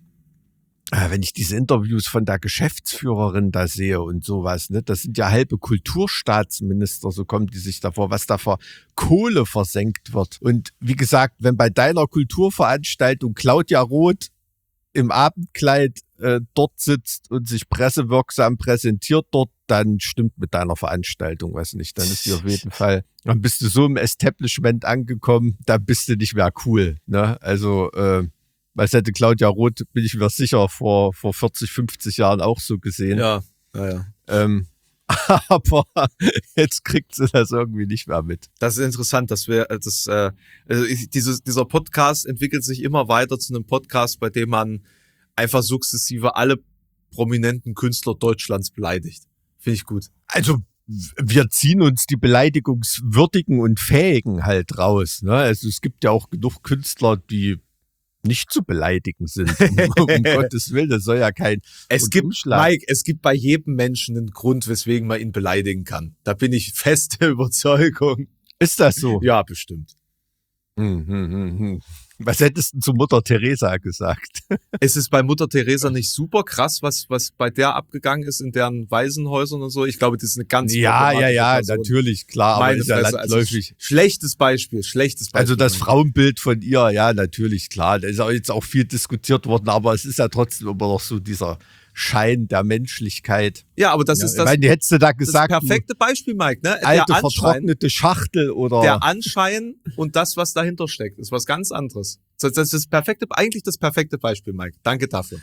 wenn ich diese Interviews von der Geschäftsführerin da sehe und sowas, ne, das sind ja halbe Kulturstaatsminister, so kommen die sich davor, was da für Kohle versenkt wird. Und wie gesagt, wenn bei deiner Kulturveranstaltung Claudia Roth im Abendkleid äh, dort sitzt und sich pressewirksam präsentiert dort, dann stimmt mit deiner Veranstaltung was nicht. Dann ist die auf jeden Fall, dann bist du so im Establishment angekommen, da bist du nicht mehr cool, ne? Also, äh, was hätte Claudia Roth, bin ich mir sicher, vor, vor vierzig, fünfzig Jahren auch so gesehen. Ja, ja, ja. Ähm, aber jetzt kriegt sie das irgendwie nicht mehr mit. Das ist interessant, dass wir, das, äh, also ich, dieses, dieser Podcast entwickelt sich immer weiter zu einem Podcast, bei dem man einfach sukzessive alle prominenten Künstler Deutschlands beleidigt. Finde ich gut. Also, wir ziehen uns die beleidigungswürdigen und Fähigen halt raus, ne? Also, es gibt ja auch genug Künstler, die nicht zu beleidigen sind. Um, um Gottes Willen, das soll ja kein es gibt, Mike, es gibt bei jedem Menschen einen Grund, weswegen man ihn beleidigen kann. Da bin ich fest der Überzeugung. Ist das so? Ja, bestimmt. Hm, hm, hm, hm. Was hättest du zu Mutter Teresa gesagt? Es ist bei Mutter Teresa nicht super krass, was was bei der abgegangen ist in deren Waisenhäusern und so. Ich glaube, das ist eine ganz ja, ja, ja, Person. Natürlich, klar, aber ist ja landläufig. Also schlechtes Beispiel, schlechtes Beispiel. Also das Frauenbild von ihr, ja, natürlich, klar. Da ist auch jetzt auch viel diskutiert worden, aber es ist ja trotzdem immer noch so dieser Schein der Menschlichkeit. Ja, aber das Ja, ist ich das, meine, hättest du da gesagt, das perfekte Beispiel, Mike. Ne? alte Der Anschein, vertrocknete Schachtel oder der Anschein und das, was dahinter steckt, ist was ganz anderes. Das ist das perfekte, eigentlich das perfekte Beispiel, Mike. Danke dafür.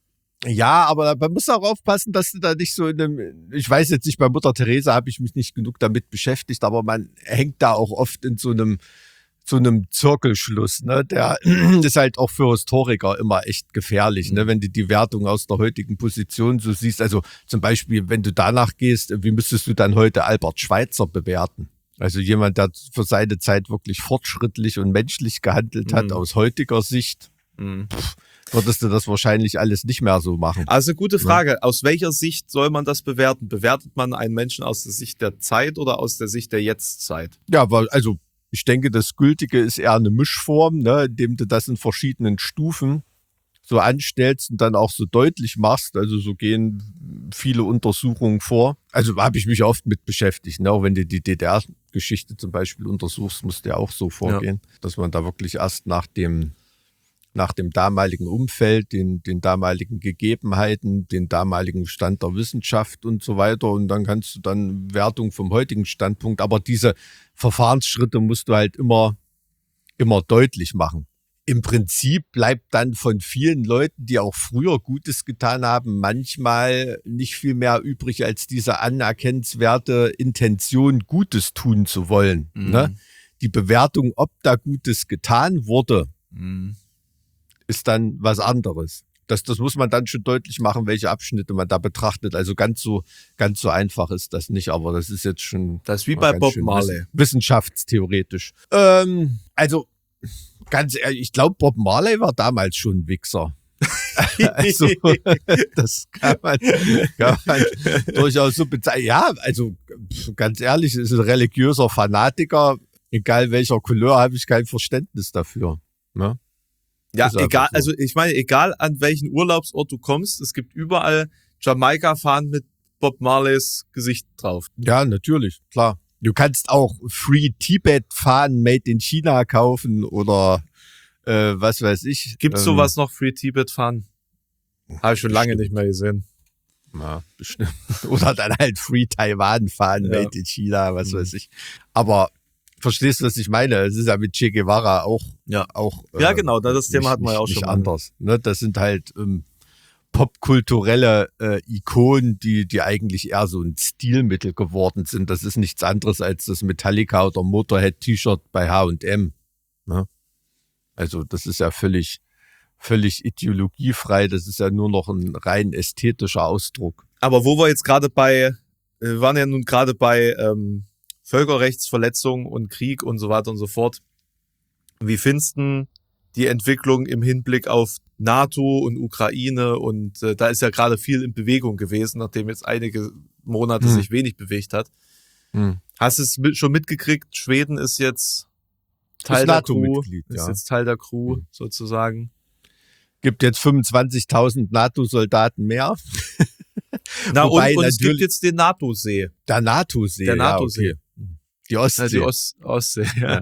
ja, aber man muss auch aufpassen, dass du da nicht so in einem, ich weiß jetzt nicht, bei Mutter Teresa habe ich mich nicht genug damit beschäftigt, aber man hängt da auch oft in so einem so einem Zirkelschluss, ne? Der ist halt auch für Historiker immer echt gefährlich, ne? Wenn du die Wertung aus der heutigen Position so siehst, also zum Beispiel, wenn du danach gehst, wie müsstest du dann heute Albert Schweitzer bewerten? Also jemand, der für seine Zeit wirklich fortschrittlich und menschlich gehandelt hat, Mhm. aus heutiger Sicht, Mhm. pff, würdest du das wahrscheinlich alles nicht mehr so machen. Also eine gute Frage. Aus welcher Sicht soll man das bewerten? Bewertet man einen Menschen aus der Sicht der Zeit oder aus der Sicht der Jetztzeit? Ja, weil, also ich denke, das Gültige ist eher eine Mischform, ne, indem du das in verschiedenen Stufen so anstellst und dann auch so deutlich machst. Also so gehen viele Untersuchungen vor. Also habe ich mich oft mit beschäftigt. Ne? Auch wenn du die D D R-Geschichte zum Beispiel untersuchst, musst du ja auch so vorgehen, ja, dass man da wirklich erst nach dem nach dem damaligen Umfeld, den, den damaligen Gegebenheiten, den damaligen Stand der Wissenschaft und so weiter. Und dann kannst du dann Wertung vom heutigen Standpunkt. Aber diese Verfahrensschritte musst du halt immer, immer deutlich machen. Im Prinzip bleibt dann von vielen Leuten, die auch früher Gutes getan haben, manchmal nicht viel mehr übrig als diese anerkennenswerte Intention, Gutes tun zu wollen. Mhm. Ne? Die Bewertung, ob da Gutes getan wurde, Mhm. ist dann was anderes. Das, das muss man dann schon deutlich machen, welche Abschnitte man da betrachtet. Also ganz so, ganz so einfach ist das nicht, aber das ist jetzt schon. Das ist wie mal bei ganz Bob schön Marley. Wissenschaftstheoretisch. Ähm, also, ganz ehrlich, ich glaube, Bob Marley war damals schon ein Wichser. Also, das kann man, kann man durchaus so bezeichnen. Ja, also, ganz ehrlich, ist ein religiöser Fanatiker, egal welcher Couleur, habe ich kein Verständnis dafür. Ne? Ja, Ist einfach egal, so. also ich meine, egal an welchen Urlaubsort du kommst, es gibt überall Jamaika-Fahnen mit Bob Marleys Gesicht drauf. Ja, natürlich, klar. Du kannst auch Free Tibet-Fahnen made in China kaufen oder äh, was weiß ich. Gibt's Ähm, sowas noch, Free Tibet-Fahnen? Habe ich schon lange bestimmt. nicht mehr gesehen. Ja, bestimmt. Oder dann halt Free Taiwan-Fahnen Ja. made in China, was Mhm. weiß ich. Aber verstehst du, was ich meine? Es ist ja mit Che Guevara auch. Ja. auch Ja, genau, das Thema nicht- hatten wir ja auch nicht schon mal. anders. Ne? Das sind halt ähm, popkulturelle äh, Ikonen, die, die eigentlich eher so ein Stilmittel geworden sind. Das ist nichts anderes als das Metallica oder Motorhead-T-Shirt bei H und M. Ne? Also das ist ja völlig, völlig ideologiefrei. Das ist ja nur noch ein rein ästhetischer Ausdruck. Aber wo wir jetzt gerade bei, wir waren ja nun gerade bei ähm, Völkerrechtsverletzungen und Krieg und so weiter und so fort. Wie findest du die Entwicklung im Hinblick auf NATO und Ukraine? Und äh, da ist ja gerade viel in Bewegung gewesen, nachdem jetzt einige Monate Hm. sich wenig bewegt hat. Hm. Hast du es mit, schon mitgekriegt? Schweden ist jetzt Teil Ist der Crew. NATO-Mitglied, Ist ja. jetzt Teil der Crew, Hm. sozusagen. Gibt jetzt fünfundzwanzigtausend NATO-Soldaten mehr. Na, Wobei und, und es gibt natürlich- jetzt den NATO-See. Der NATO-See. Der ja, NATO-See. okay. Die Ostsee. Also die Ost Ostsee, ja.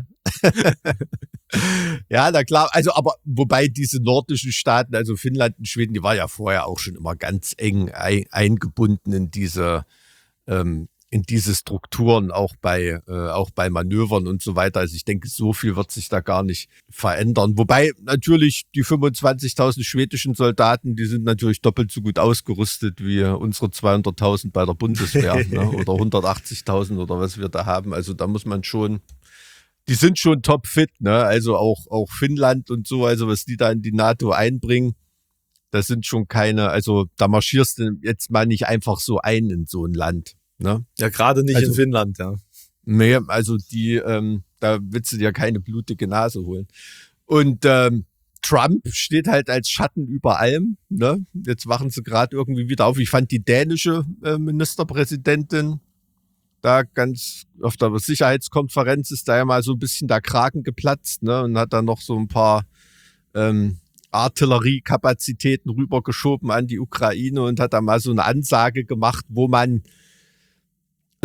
Ja, na klar. Also, aber wobei diese nordischen Staaten, also Finnland und Schweden, die war ja vorher auch schon immer ganz eng ein, eingebunden in diese, ähm, in diese Strukturen, auch bei, äh, auch bei Manövern und so weiter. Also ich denke, so viel wird sich da gar nicht verändern. Wobei natürlich die fünfundzwanzigtausend schwedischen Soldaten, die sind natürlich doppelt so gut ausgerüstet wie unsere zweihunderttausend bei der Bundeswehr, ne? Oder hundertachtzigtausend oder was wir da haben. Also da muss man schon, die sind schon topfit, ne? Also auch, auch Finnland und so, also was die da in die NATO einbringen, das sind schon keine, also da marschierst du jetzt mal nicht einfach so ein in so ein Land, ne? Ja, gerade nicht Also- in Finnland, ja. Nee, also die, ähm, da willst du dir keine blutige Nase holen. Und ähm, Trump steht halt als Schatten über allem, ne? Jetzt wachen sie gerade irgendwie wieder auf. Ich fand die dänische äh, Ministerpräsidentin da ganz auf der Sicherheitskonferenz ist da ja mal so ein bisschen der Kragen geplatzt, ne? Und hat dann noch so ein paar ähm, Artilleriekapazitäten rübergeschoben an die Ukraine und hat da mal so eine Ansage gemacht, wo man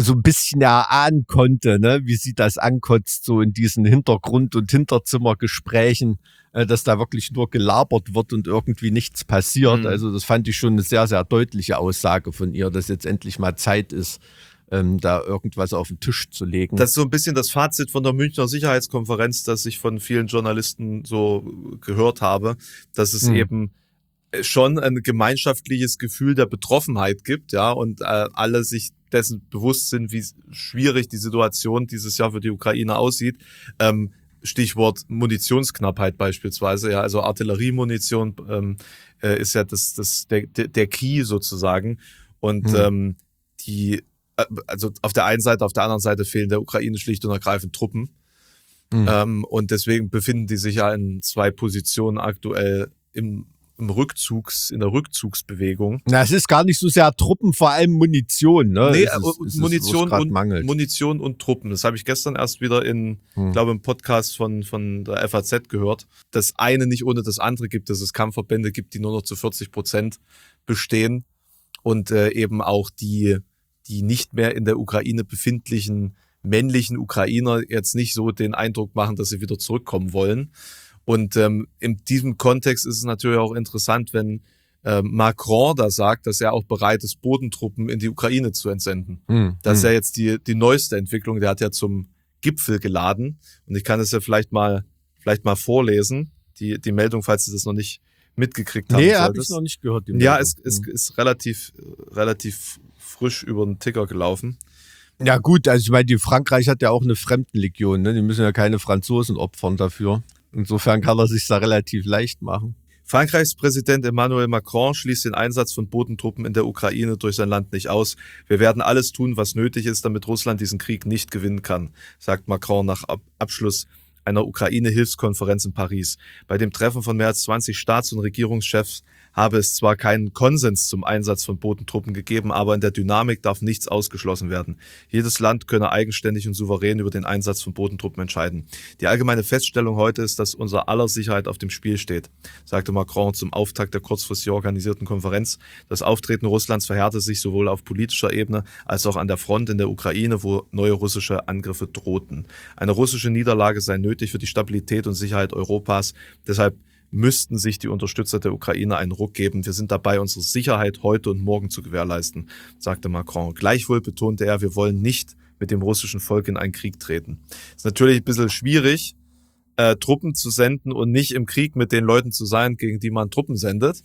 so ein bisschen erahnen konnte, ne, wie sie das ankotzt, so in diesen Hintergrund- und Hinterzimmergesprächen, äh, dass da wirklich nur gelabert wird und irgendwie nichts passiert. Mhm. Also das fand ich schon eine sehr, sehr deutliche Aussage von ihr, dass jetzt endlich mal Zeit ist, ähm, da irgendwas auf den Tisch zu legen. Das ist so ein bisschen das Fazit von der Münchner Sicherheitskonferenz, das ich von vielen Journalisten so gehört habe, dass es mhm. eben schon ein gemeinschaftliches Gefühl der Betroffenheit gibt, ja, und äh, alle sich dessen bewusst sind, wie schwierig die Situation dieses Jahr für die Ukraine aussieht. Ähm, Stichwort Munitionsknappheit beispielsweise, ja, also Artilleriemunition ähm, äh, ist ja das, das der, der Key sozusagen. Und hm. ähm, die, also auf der einen Seite, auf der anderen Seite fehlen der Ukraine schlicht und ergreifend Truppen. Hm. Ähm, und deswegen befinden die sich ja in zwei Positionen aktuell im im Rückzugs, in der Rückzugsbewegung. Na, es ist gar nicht so sehr Truppen, vor allem Munition, ne? Nee, es ist, es Munition, ist, und, mangelt. Munition und Truppen. Das habe ich gestern erst wieder in, hm. glaube im Podcast von, von der F A Z gehört. Das eine nicht ohne das andere gibt, dass es Kampfverbände gibt, die nur noch zu vierzig Prozent bestehen und äh, eben auch die, die nicht mehr in der Ukraine befindlichen männlichen Ukrainer jetzt nicht so den Eindruck machen, dass sie wieder zurückkommen wollen. Und ähm, in diesem Kontext ist es natürlich auch interessant, wenn äh, Macron da sagt, dass er auch bereit ist, Bodentruppen in die Ukraine zu entsenden. Hm, das ist hm. ja jetzt die die neueste Entwicklung. Der hat ja zum Gipfel geladen. Und ich kann es ja vielleicht mal vielleicht mal vorlesen, die die Meldung, falls Sie das noch nicht mitgekriegt haben. Nee, habe ich noch nicht gehört. Die ja, es, es ist relativ relativ frisch über den Ticker gelaufen. Ja gut, also ich meine, die Frankreich hat ja auch eine Fremdenlegion, ne? Die müssen ja keine Franzosen opfern dafür. Insofern kann er sich da relativ leicht machen. Frankreichs Präsident Emmanuel Macron schließt den Einsatz von Bodentruppen in der Ukraine durch sein Land nicht aus. Wir werden alles tun, was nötig ist, damit Russland diesen Krieg nicht gewinnen kann, sagt Macron nach Ab- Abschluss einer Ukraine-Hilfskonferenz in Paris. Bei dem Treffen von mehr als zwanzig Staats- und Regierungschefs habe es zwar keinen Konsens zum Einsatz von Bodentruppen gegeben, aber in der Dynamik darf nichts ausgeschlossen werden. Jedes Land könne eigenständig und souverän über den Einsatz von Bodentruppen entscheiden. Die allgemeine Feststellung heute ist, dass unser aller Sicherheit auf dem Spiel steht, sagte Macron zum Auftakt der kurzfristig organisierten Konferenz. Das Auftreten Russlands verhärte sich sowohl auf politischer Ebene als auch an der Front in der Ukraine, wo neue russische Angriffe drohten. Eine russische Niederlage sei nötig für die Stabilität und Sicherheit Europas. Deshalb müssten sich die Unterstützer der Ukraine einen Ruck geben. Wir sind dabei, unsere Sicherheit heute und morgen zu gewährleisten, sagte Macron. Gleichwohl betonte er, wir wollen nicht mit dem russischen Volk in einen Krieg treten. Ist natürlich ein bisschen schwierig, äh, Truppen zu senden und nicht im Krieg mit den Leuten zu sein, gegen die man Truppen sendet.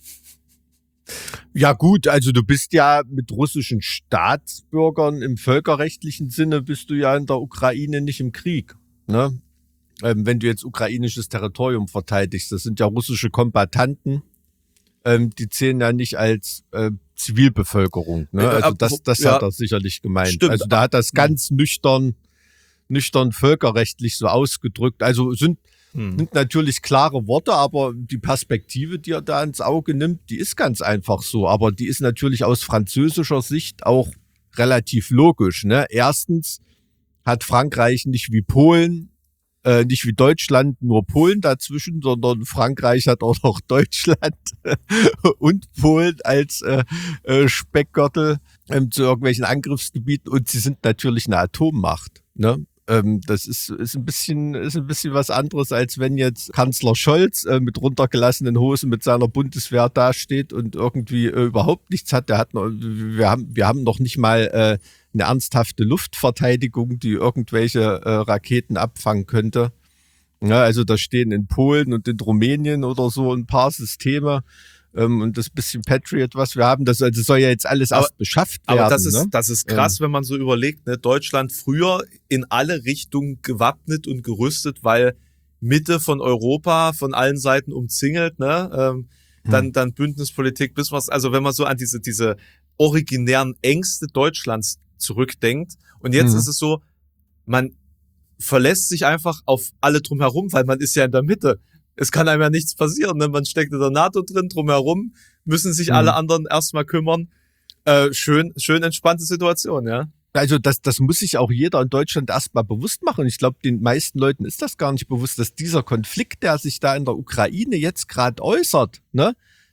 Ja gut, also du bist ja mit russischen Staatsbürgern im völkerrechtlichen Sinne bist du ja in der Ukraine nicht im Krieg, ne? Ähm, wenn du jetzt ukrainisches Territorium verteidigst, das sind ja russische Kombattanten, ähm, die zählen ja nicht als äh, Zivilbevölkerung. Ne? Also das, das ja, hat er sicherlich gemeint. Stimmt. Also da hat das ganz nüchtern, nüchtern völkerrechtlich so ausgedrückt. Also sind, hm. sind natürlich klare Worte, aber die Perspektive, die er da ins Auge nimmt, die ist ganz einfach so. Aber die ist natürlich aus französischer Sicht auch relativ logisch. Ne? Erstens hat Frankreich nicht wie Polen Äh, nicht wie Deutschland nur Polen dazwischen, sondern Frankreich hat auch noch Deutschland und Polen als äh, äh, Speckgürtel ähm, zu irgendwelchen Angriffsgebieten und sie sind natürlich eine Atommacht. Ne? Ähm, das ist, ist ein bisschen, ist ein bisschen was anderes, als wenn jetzt Kanzler Scholz äh, mit runtergelassenen Hosen mit seiner Bundeswehr dasteht und irgendwie äh, überhaupt nichts hat. Der hat noch, wir haben, wir haben noch nicht mal äh, eine ernsthafte Luftverteidigung, die irgendwelche äh, Raketen abfangen könnte. Ja, also da stehen in Polen und in Rumänien oder so ein paar Systeme ähm, und das bisschen Patriot, was wir haben, das also soll ja jetzt alles aber, erst beschafft werden. Aber das ist, ne? das ist krass, ähm. wenn man so überlegt, ne? Deutschland früher in alle Richtungen gewappnet und gerüstet, weil Mitte von Europa von allen Seiten umzingelt, ne? Ähm, hm. dann, dann Bündnispolitik, bis was, also wenn man so an diese, diese originären Ängste Deutschlands zurückdenkt. Und jetzt mhm. ist es so, man verlässt sich einfach auf alle drumherum, weil man ist ja in der Mitte. Es kann einem ja nichts passieren. Ne? Man steckt in der NATO drin, drumherum müssen sich mhm. alle anderen erstmal kümmern. Äh, schön, schön entspannte Situation, ja. Also das, das muss sich auch jeder in Deutschland erstmal bewusst machen. Ich glaube, den meisten Leuten ist das gar nicht bewusst, dass dieser Konflikt, der sich da in der Ukraine jetzt gerade äußert, ne,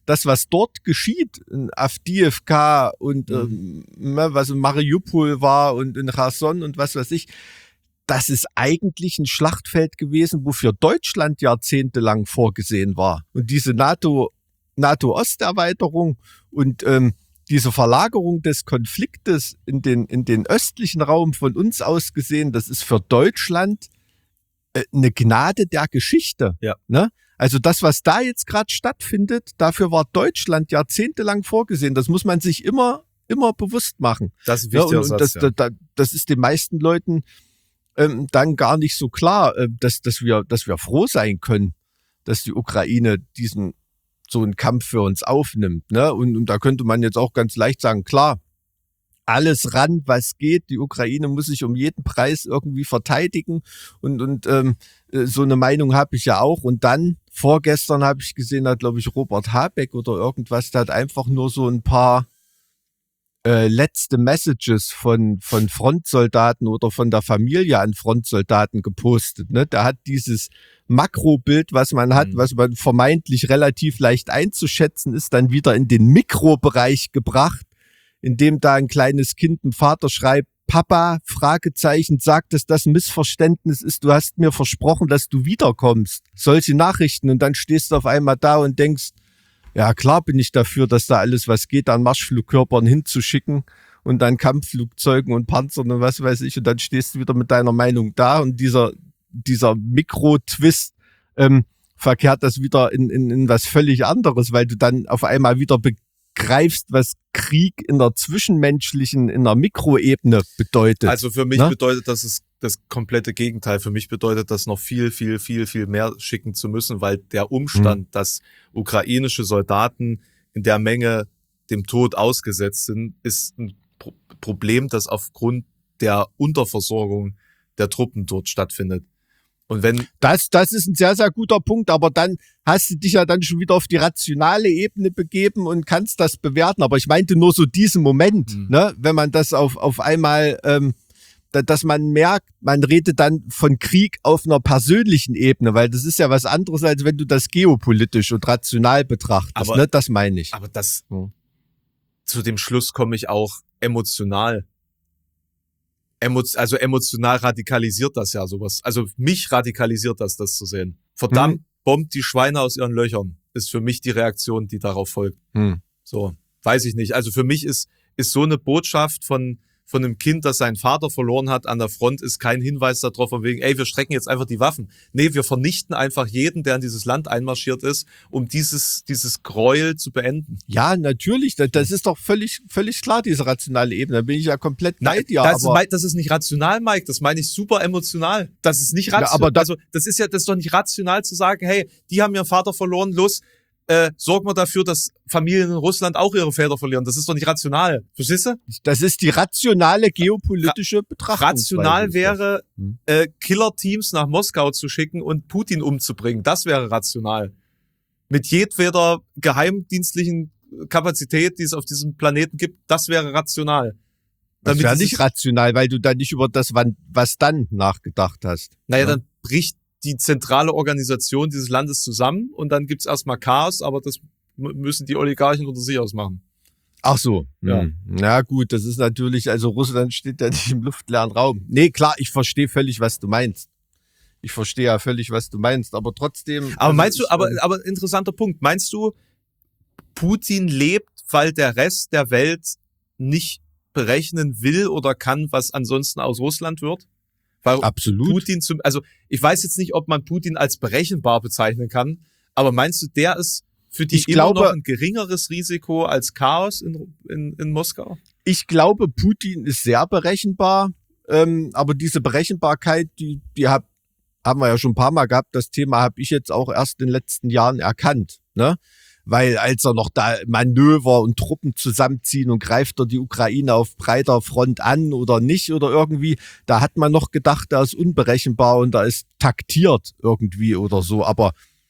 das, was dort geschieht, in Avdiivka und mhm. ähm, was in Mariupol war und in Cherson und was weiß ich, das ist eigentlich ein Schlachtfeld gewesen, wofür Deutschland jahrzehntelang vorgesehen war. Und diese NATO, NATO-Osterweiterung und ähm, diese Verlagerung des Konfliktes in den, in den östlichen Raum von uns aus gesehen, das ist für Deutschland äh, eine Gnade der Geschichte. Ja. Ne? Also das, was da jetzt gerade stattfindet, dafür war Deutschland jahrzehntelang vorgesehen. Das muss man sich immer, immer bewusst machen. Das ist ein ja, wichtiger und, und Satz, das, ja. da, das ist den meisten Leuten ähm, dann gar nicht so klar, äh, dass, dass wir, dass wir froh sein können, dass die Ukraine diesen so einen Kampf für uns aufnimmt. Ne? Und, und da könnte man jetzt auch ganz leicht sagen, klar, alles ran, was geht. Die Ukraine muss sich um jeden Preis irgendwie verteidigen. Und, und ähm, so eine Meinung habe ich ja auch. Und dann, vorgestern habe ich gesehen, hat, glaube ich, Robert Habeck oder irgendwas, der hat einfach nur so ein paar äh, letzte Messages von, von Frontsoldaten oder von der Familie an Frontsoldaten gepostet. Ne? Der hat dieses Makrobild, was man hat, mhm. was man vermeintlich relativ leicht einzuschätzen ist, dann wieder in den Mikrobereich gebracht, in dem da ein kleines Kind dem Vater schreibt, Papa, Fragezeichen, sagt, dass das ein Missverständnis ist, du hast mir versprochen, dass du wiederkommst. Solche Nachrichten und dann stehst du auf einmal da und denkst, ja klar bin ich dafür, dass da alles was geht, an Marschflugkörpern hinzuschicken und dann Kampfflugzeugen und Panzern und was weiß ich und dann stehst du wieder mit deiner Meinung da und dieser dieser Mikro-Twist ähm, verkehrt das wieder in, in, in was völlig anderes, weil du dann auf einmal wieder begreifst, was Krieg in der zwischenmenschlichen, in der Mikroebene bedeutet. Also für mich ne? bedeutet das es das komplette Gegenteil. Für mich bedeutet das noch viel, viel, viel, viel mehr schicken zu müssen, weil der Umstand, mhm. dass ukrainische Soldaten in der Menge dem Tod ausgesetzt sind, ist ein Pro- Problem, das aufgrund der Unterversorgung der Truppen dort stattfindet. Und wenn das, das ist ein sehr, sehr guter Punkt, aber dann hast du dich ja dann schon wieder auf die rationale Ebene begeben und kannst das bewerten. Aber ich meinte nur so diesen Moment, mhm. ne, wenn man das auf, auf einmal, ähm, da, dass man merkt, man redet dann von Krieg auf einer persönlichen Ebene, weil das ist ja was anderes, als wenn du das geopolitisch und rational betrachtest. Aber, ne, das meine ich. Aber das, mhm. zu dem Schluss komme ich auch emotional. Also emotional radikalisiert das ja sowas. Also mich radikalisiert das, das zu sehen. Verdammt, hm. bombt die Schweine aus ihren Löchern, ist für mich die Reaktion, die darauf folgt. Hm. So, weiß ich nicht. Also für mich ist, ist so eine Botschaft von, von einem Kind, das seinen Vater verloren hat an der Front, ist kein Hinweis darauf, von wegen, ey, wir strecken jetzt einfach die Waffen. Nee, wir vernichten einfach jeden, der in dieses Land einmarschiert ist, um dieses, dieses Gräuel zu beenden. Ja, natürlich. Das, das ist doch völlig, völlig klar, diese rationale Ebene. Da bin ich ja komplett bei dir. Das, aber ist, das ist nicht rational, Mike. Das meine ich super emotional. Das ist nicht rational. Ja, aber da, also, das ist ja, das ist doch nicht rational zu sagen, hey, die haben ihren Vater verloren, los, Äh, sorgen wir dafür, dass Familien in Russland auch ihre Väter verlieren. Das ist doch nicht rational. Verstehst du? Das ist die rationale geopolitische Betrachtung. Rational wäre, hm. äh, Killer-Teams nach Moskau zu schicken und Putin umzubringen. Das wäre rational. Mit jedweder geheimdienstlichen Kapazität, die es auf diesem Planeten gibt, das wäre rational. Das wäre nicht rational, weil du dann nicht über das, was dann nachgedacht hast. Naja, ja? Dann bricht die zentrale Organisation dieses Landes zusammen und dann gibt's erstmal Chaos, aber das müssen die Oligarchen unter sich ausmachen. Ach so. Ja. Ja gut, das ist natürlich, also Russland steht ja nicht im luftleeren Raum. Nee, klar, ich verstehe völlig, was du meinst. Ich verstehe ja völlig, was du meinst, aber trotzdem. Aber also meinst du, aber, aber interessanter Punkt, meinst du, Putin lebt, weil der Rest der Welt nicht berechnen will oder kann, was ansonsten aus Russland wird? Weil Absolut. Putin zum, also ich weiß jetzt nicht, ob man Putin als berechenbar bezeichnen kann, aber meinst du, der ist für die ich immer glaube, noch ein geringeres Risiko als Chaos in, in, in Moskau? Ich glaube, Putin ist sehr berechenbar, ähm, aber diese Berechenbarkeit, die, die hab, haben wir ja schon ein paar Mal gehabt, das Thema habe ich jetzt auch erst in den letzten Jahren erkannt, ne? Weil als er noch da Manöver und Truppen zusammenziehen und greift er die Ukraine auf breiter Front an oder nicht oder irgendwie, da hat man noch gedacht, da ist unberechenbar und da ist taktiert irgendwie oder so. Aber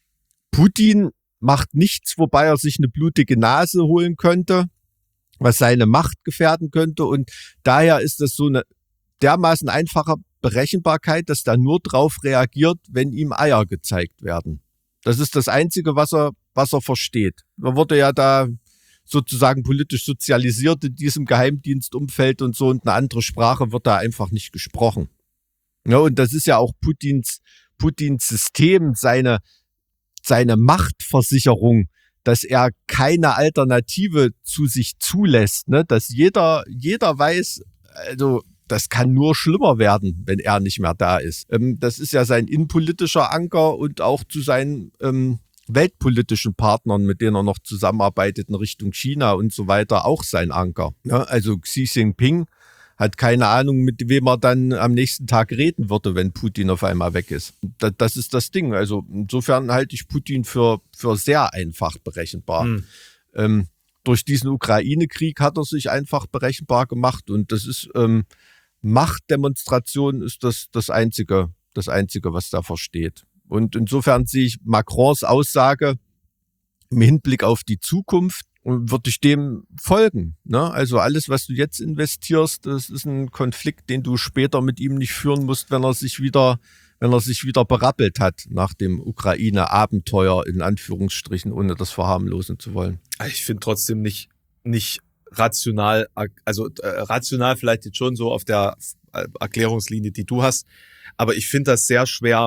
Putin macht nichts, wobei er sich eine blutige Nase holen könnte, was seine Macht gefährden könnte. Und daher ist das so eine dermaßen einfache Berechenbarkeit, dass da nur drauf reagiert, wenn ihm Eier gezeigt werden. Das ist das Einzige, was er, was er versteht. Er wurde ja da sozusagen politisch sozialisiert in diesem Geheimdienstumfeld und so, und eine andere Sprache wird da einfach nicht gesprochen. Ja, und das ist ja auch Putins, Putins System, seine, seine Machtversicherung, dass er keine Alternative zu sich zulässt, ne? Dass jeder, jeder weiß, also, das kann nur schlimmer werden, wenn er nicht mehr da ist. Ähm, das ist ja sein innenpolitischer Anker und auch zu seinen ähm, weltpolitischen Partnern, mit denen er noch zusammenarbeitet in Richtung China und so weiter, auch sein Anker. Ja, also Xi Jinping hat keine Ahnung, mit wem er dann am nächsten Tag reden würde, wenn Putin auf einmal weg ist. Das, das ist das Ding. Also insofern halte ich Putin für, für sehr einfach berechenbar. Hm. Ähm, durch diesen Ukraine-Krieg hat er sich einfach berechenbar gemacht, und das ist ähm, Machtdemonstration ist das, das Einzige, das Einzige, was da versteht. Und insofern sehe ich Macrons Aussage im Hinblick auf die Zukunft, würde ich dem folgen. Ne? Also alles, was du jetzt investierst, das ist ein Konflikt, den du später mit ihm nicht führen musst, wenn er sich wieder, wenn er sich wieder berappelt hat nach dem Ukraine-Abenteuer, in Anführungsstrichen, ohne das verharmlosen zu wollen. Ich finde trotzdem nicht, nicht rational, also äh, rational vielleicht jetzt schon so auf der Erklärungslinie, die du hast, aber ich finde das sehr schwer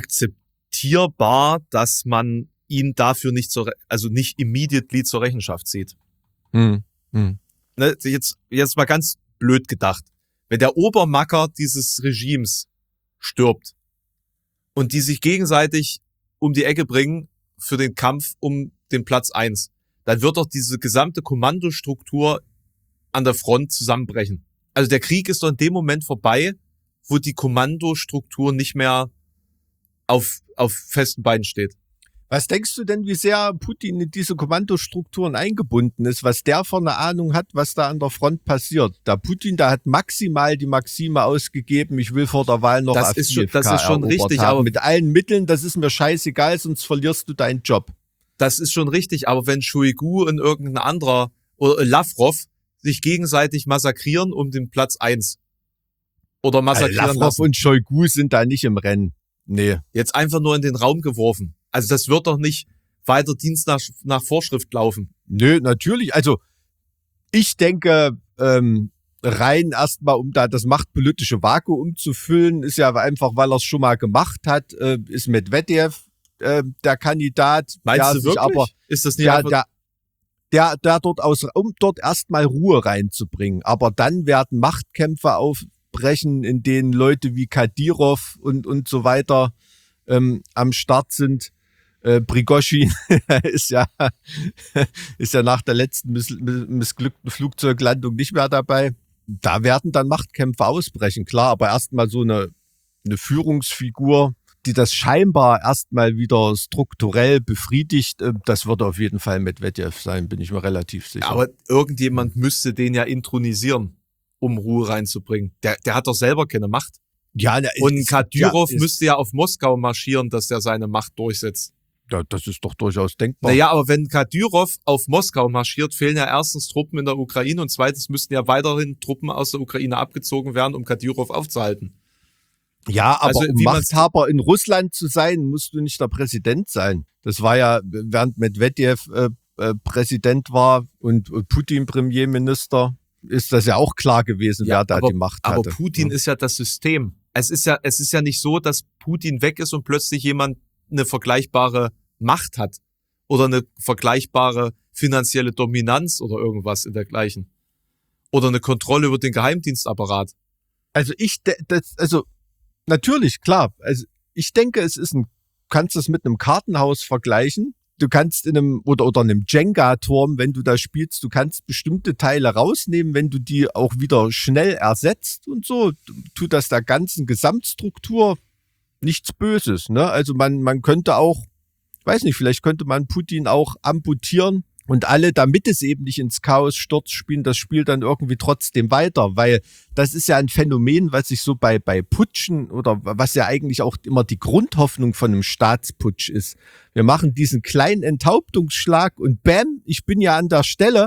akzeptierbar, dass man ihn dafür nicht zur, also nicht immediately zur Rechenschaft zieht. Hm. Hm. Ne, jetzt, jetzt mal ganz blöd gedacht. Wenn der Obermacker dieses Regimes stirbt und die sich gegenseitig um die Ecke bringen für den Kampf um den Platz eins, dann wird doch diese gesamte Kommandostruktur an der Front zusammenbrechen. Also der Krieg ist doch in dem Moment vorbei, wo die Kommandostruktur nicht mehr auf, auf festen Beinen steht. Was denkst du denn, wie sehr Putin in diese Kommandostrukturen eingebunden ist, was der für eine Ahnung hat, was da an der Front passiert? Der Putin, der hat maximal die Maxime ausgegeben, ich will vor der Wahl noch das ist schon, das ist schon richtig, haben. aber mit allen Mitteln, das ist mir scheißegal, sonst verlierst du deinen Job. Das ist schon richtig, aber wenn Shoigu und irgendein anderer oder Lavrov sich gegenseitig massakrieren um den Platz eins oder massakrieren also Lavrov lassen. Und Shoigu sind da nicht im Rennen. Nee. Jetzt einfach nur in den Raum geworfen. Also das wird doch nicht weiter Dienst nach, nach Vorschrift laufen. Nö, natürlich. Also ich denke, ähm, rein erstmal, um da das machtpolitische Vakuum zu füllen, ist ja einfach, weil er es schon mal gemacht hat, äh, ist Medvedev äh, der Kandidat. Meinst der du wirklich? Aber, ist das nicht der, einfach... Der, der, der dort aus, um dort erstmal Ruhe reinzubringen. Aber dann werden Machtkämpfe aufbrechen, in denen Leute wie Kadyrov und, und so weiter ähm, am Start sind. Äh, Prigoschin ist ja ist ja nach der letzten miss, missglückten Flugzeuglandung nicht mehr dabei. Da werden dann Machtkämpfe ausbrechen, klar, aber erstmal so eine, eine Führungsfigur, die das scheinbar erstmal wieder strukturell befriedigt, äh, das wird auf jeden Fall Medvedev sein, bin ich mir relativ sicher. Aber irgendjemand müsste den ja intronisieren, um Ruhe reinzubringen. Der, der hat doch selber keine Macht. Ja, der Und ist, Kadyrov ja, müsste ja auf Moskau marschieren, dass der seine Macht durchsetzt. Ja, das ist doch durchaus denkbar. Naja, aber wenn Kadyrov auf Moskau marschiert, fehlen ja erstens Truppen in der Ukraine und zweitens müssten ja weiterhin Truppen aus der Ukraine abgezogen werden, um Kadyrov aufzuhalten. Ja, aber also, um Machthaber in Russland zu sein, musst du nicht der Präsident sein. Das war ja, während Medvedev äh, äh, Präsident war und äh, Putin Premierminister, ist das ja auch klar gewesen, ja, wer da aber, die Macht aber hatte. Aber Putin ja. ist ja das System. Es ist ja, es ist ja nicht so, dass Putin weg ist und plötzlich jemand eine vergleichbare Macht hat oder eine vergleichbare finanzielle Dominanz oder irgendwas in dergleichen. Oder eine Kontrolle über den Geheimdienstapparat. Also ich, das, also natürlich, klar. Also ich denke, es ist ein, kannst das mit einem Kartenhaus vergleichen. Du kannst in einem, oder, oder einem Jenga-Turm, wenn du da spielst, du kannst bestimmte Teile rausnehmen, wenn du die auch wieder schnell ersetzt und so, tut das der ganzen Gesamtstruktur nichts Böses, ne? Also man, man könnte auch, weiß nicht, vielleicht könnte man Putin auch amputieren und alle, damit es eben nicht ins Chaos stürzt, spielen das Spiel dann irgendwie trotzdem weiter, weil das ist ja ein Phänomen, was sich so bei, bei Putschen oder was ja eigentlich auch immer die Grundhoffnung von einem Staatsputsch ist. Wir machen diesen kleinen Enthauptungsschlag und bam, ich bin ja an der Stelle,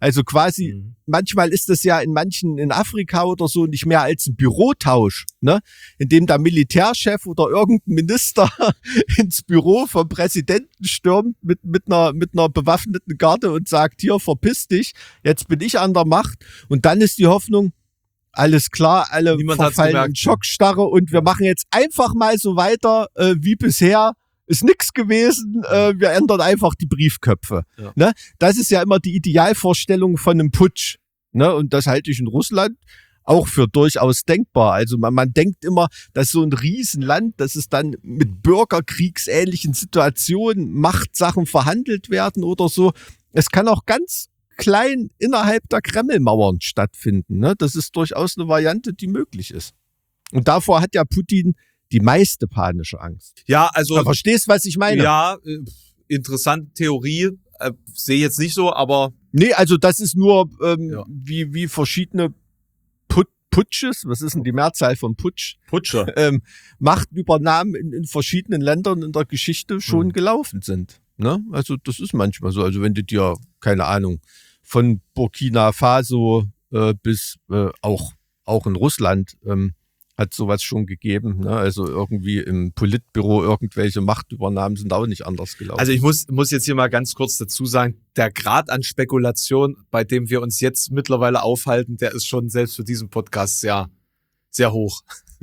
Also quasi, mhm. manchmal ist das ja in manchen, in Afrika oder so nicht mehr als ein Bürotausch, ne? In dem der Militärchef oder irgendein Minister ins Büro vom Präsidenten stürmt mit, mit einer, mit einer bewaffneten Garde und sagt, hier, verpiss dich, jetzt bin ich an der Macht. Und dann ist die Hoffnung, alles klar, alle Niemand verfallen in Schockstarre und wir machen jetzt einfach mal so weiter äh, wie bisher. Ist nix gewesen, äh, wir ändern einfach die Briefköpfe. Ja. Ne? Das ist ja immer die Idealvorstellung von einem Putsch. Ne? Und das halte ich in Russland auch für durchaus denkbar. Also man, man denkt immer, dass so ein Riesenland, dass es dann mit bürgerkriegsähnlichen Situationen Machtsachen verhandelt werden oder so. Es kann auch ganz klein innerhalb der Kremlmauern stattfinden. Ne? Das ist durchaus eine Variante, die möglich ist. Und davor hat ja Putin die meiste panische Angst. Ja, also. Du verstehst, was ich meine? Ja, äh, interessante Theorie. Äh, sehe jetzt nicht so, aber. Nee, also das ist nur ähm, ja. wie, wie verschiedene Put Putsches, was ist denn die Mehrzahl von Putsch? Putsche. Ähm, Machtübernahmen in, in verschiedenen Ländern in der Geschichte schon hm. gelaufen sind. Ne? Also das ist manchmal so. Also wenn du dir, keine Ahnung, von Burkina Faso äh, bis äh, auch, auch in Russland ähm, hat sowas schon gegeben. Ne? Also irgendwie im Politbüro irgendwelche Machtübernahmen sind auch nicht anders gelaufen. Also ich muss, muss jetzt hier mal ganz kurz dazu sagen, der Grad an Spekulation, bei dem wir uns jetzt mittlerweile aufhalten, der ist schon selbst für diesen Podcast sehr, sehr hoch.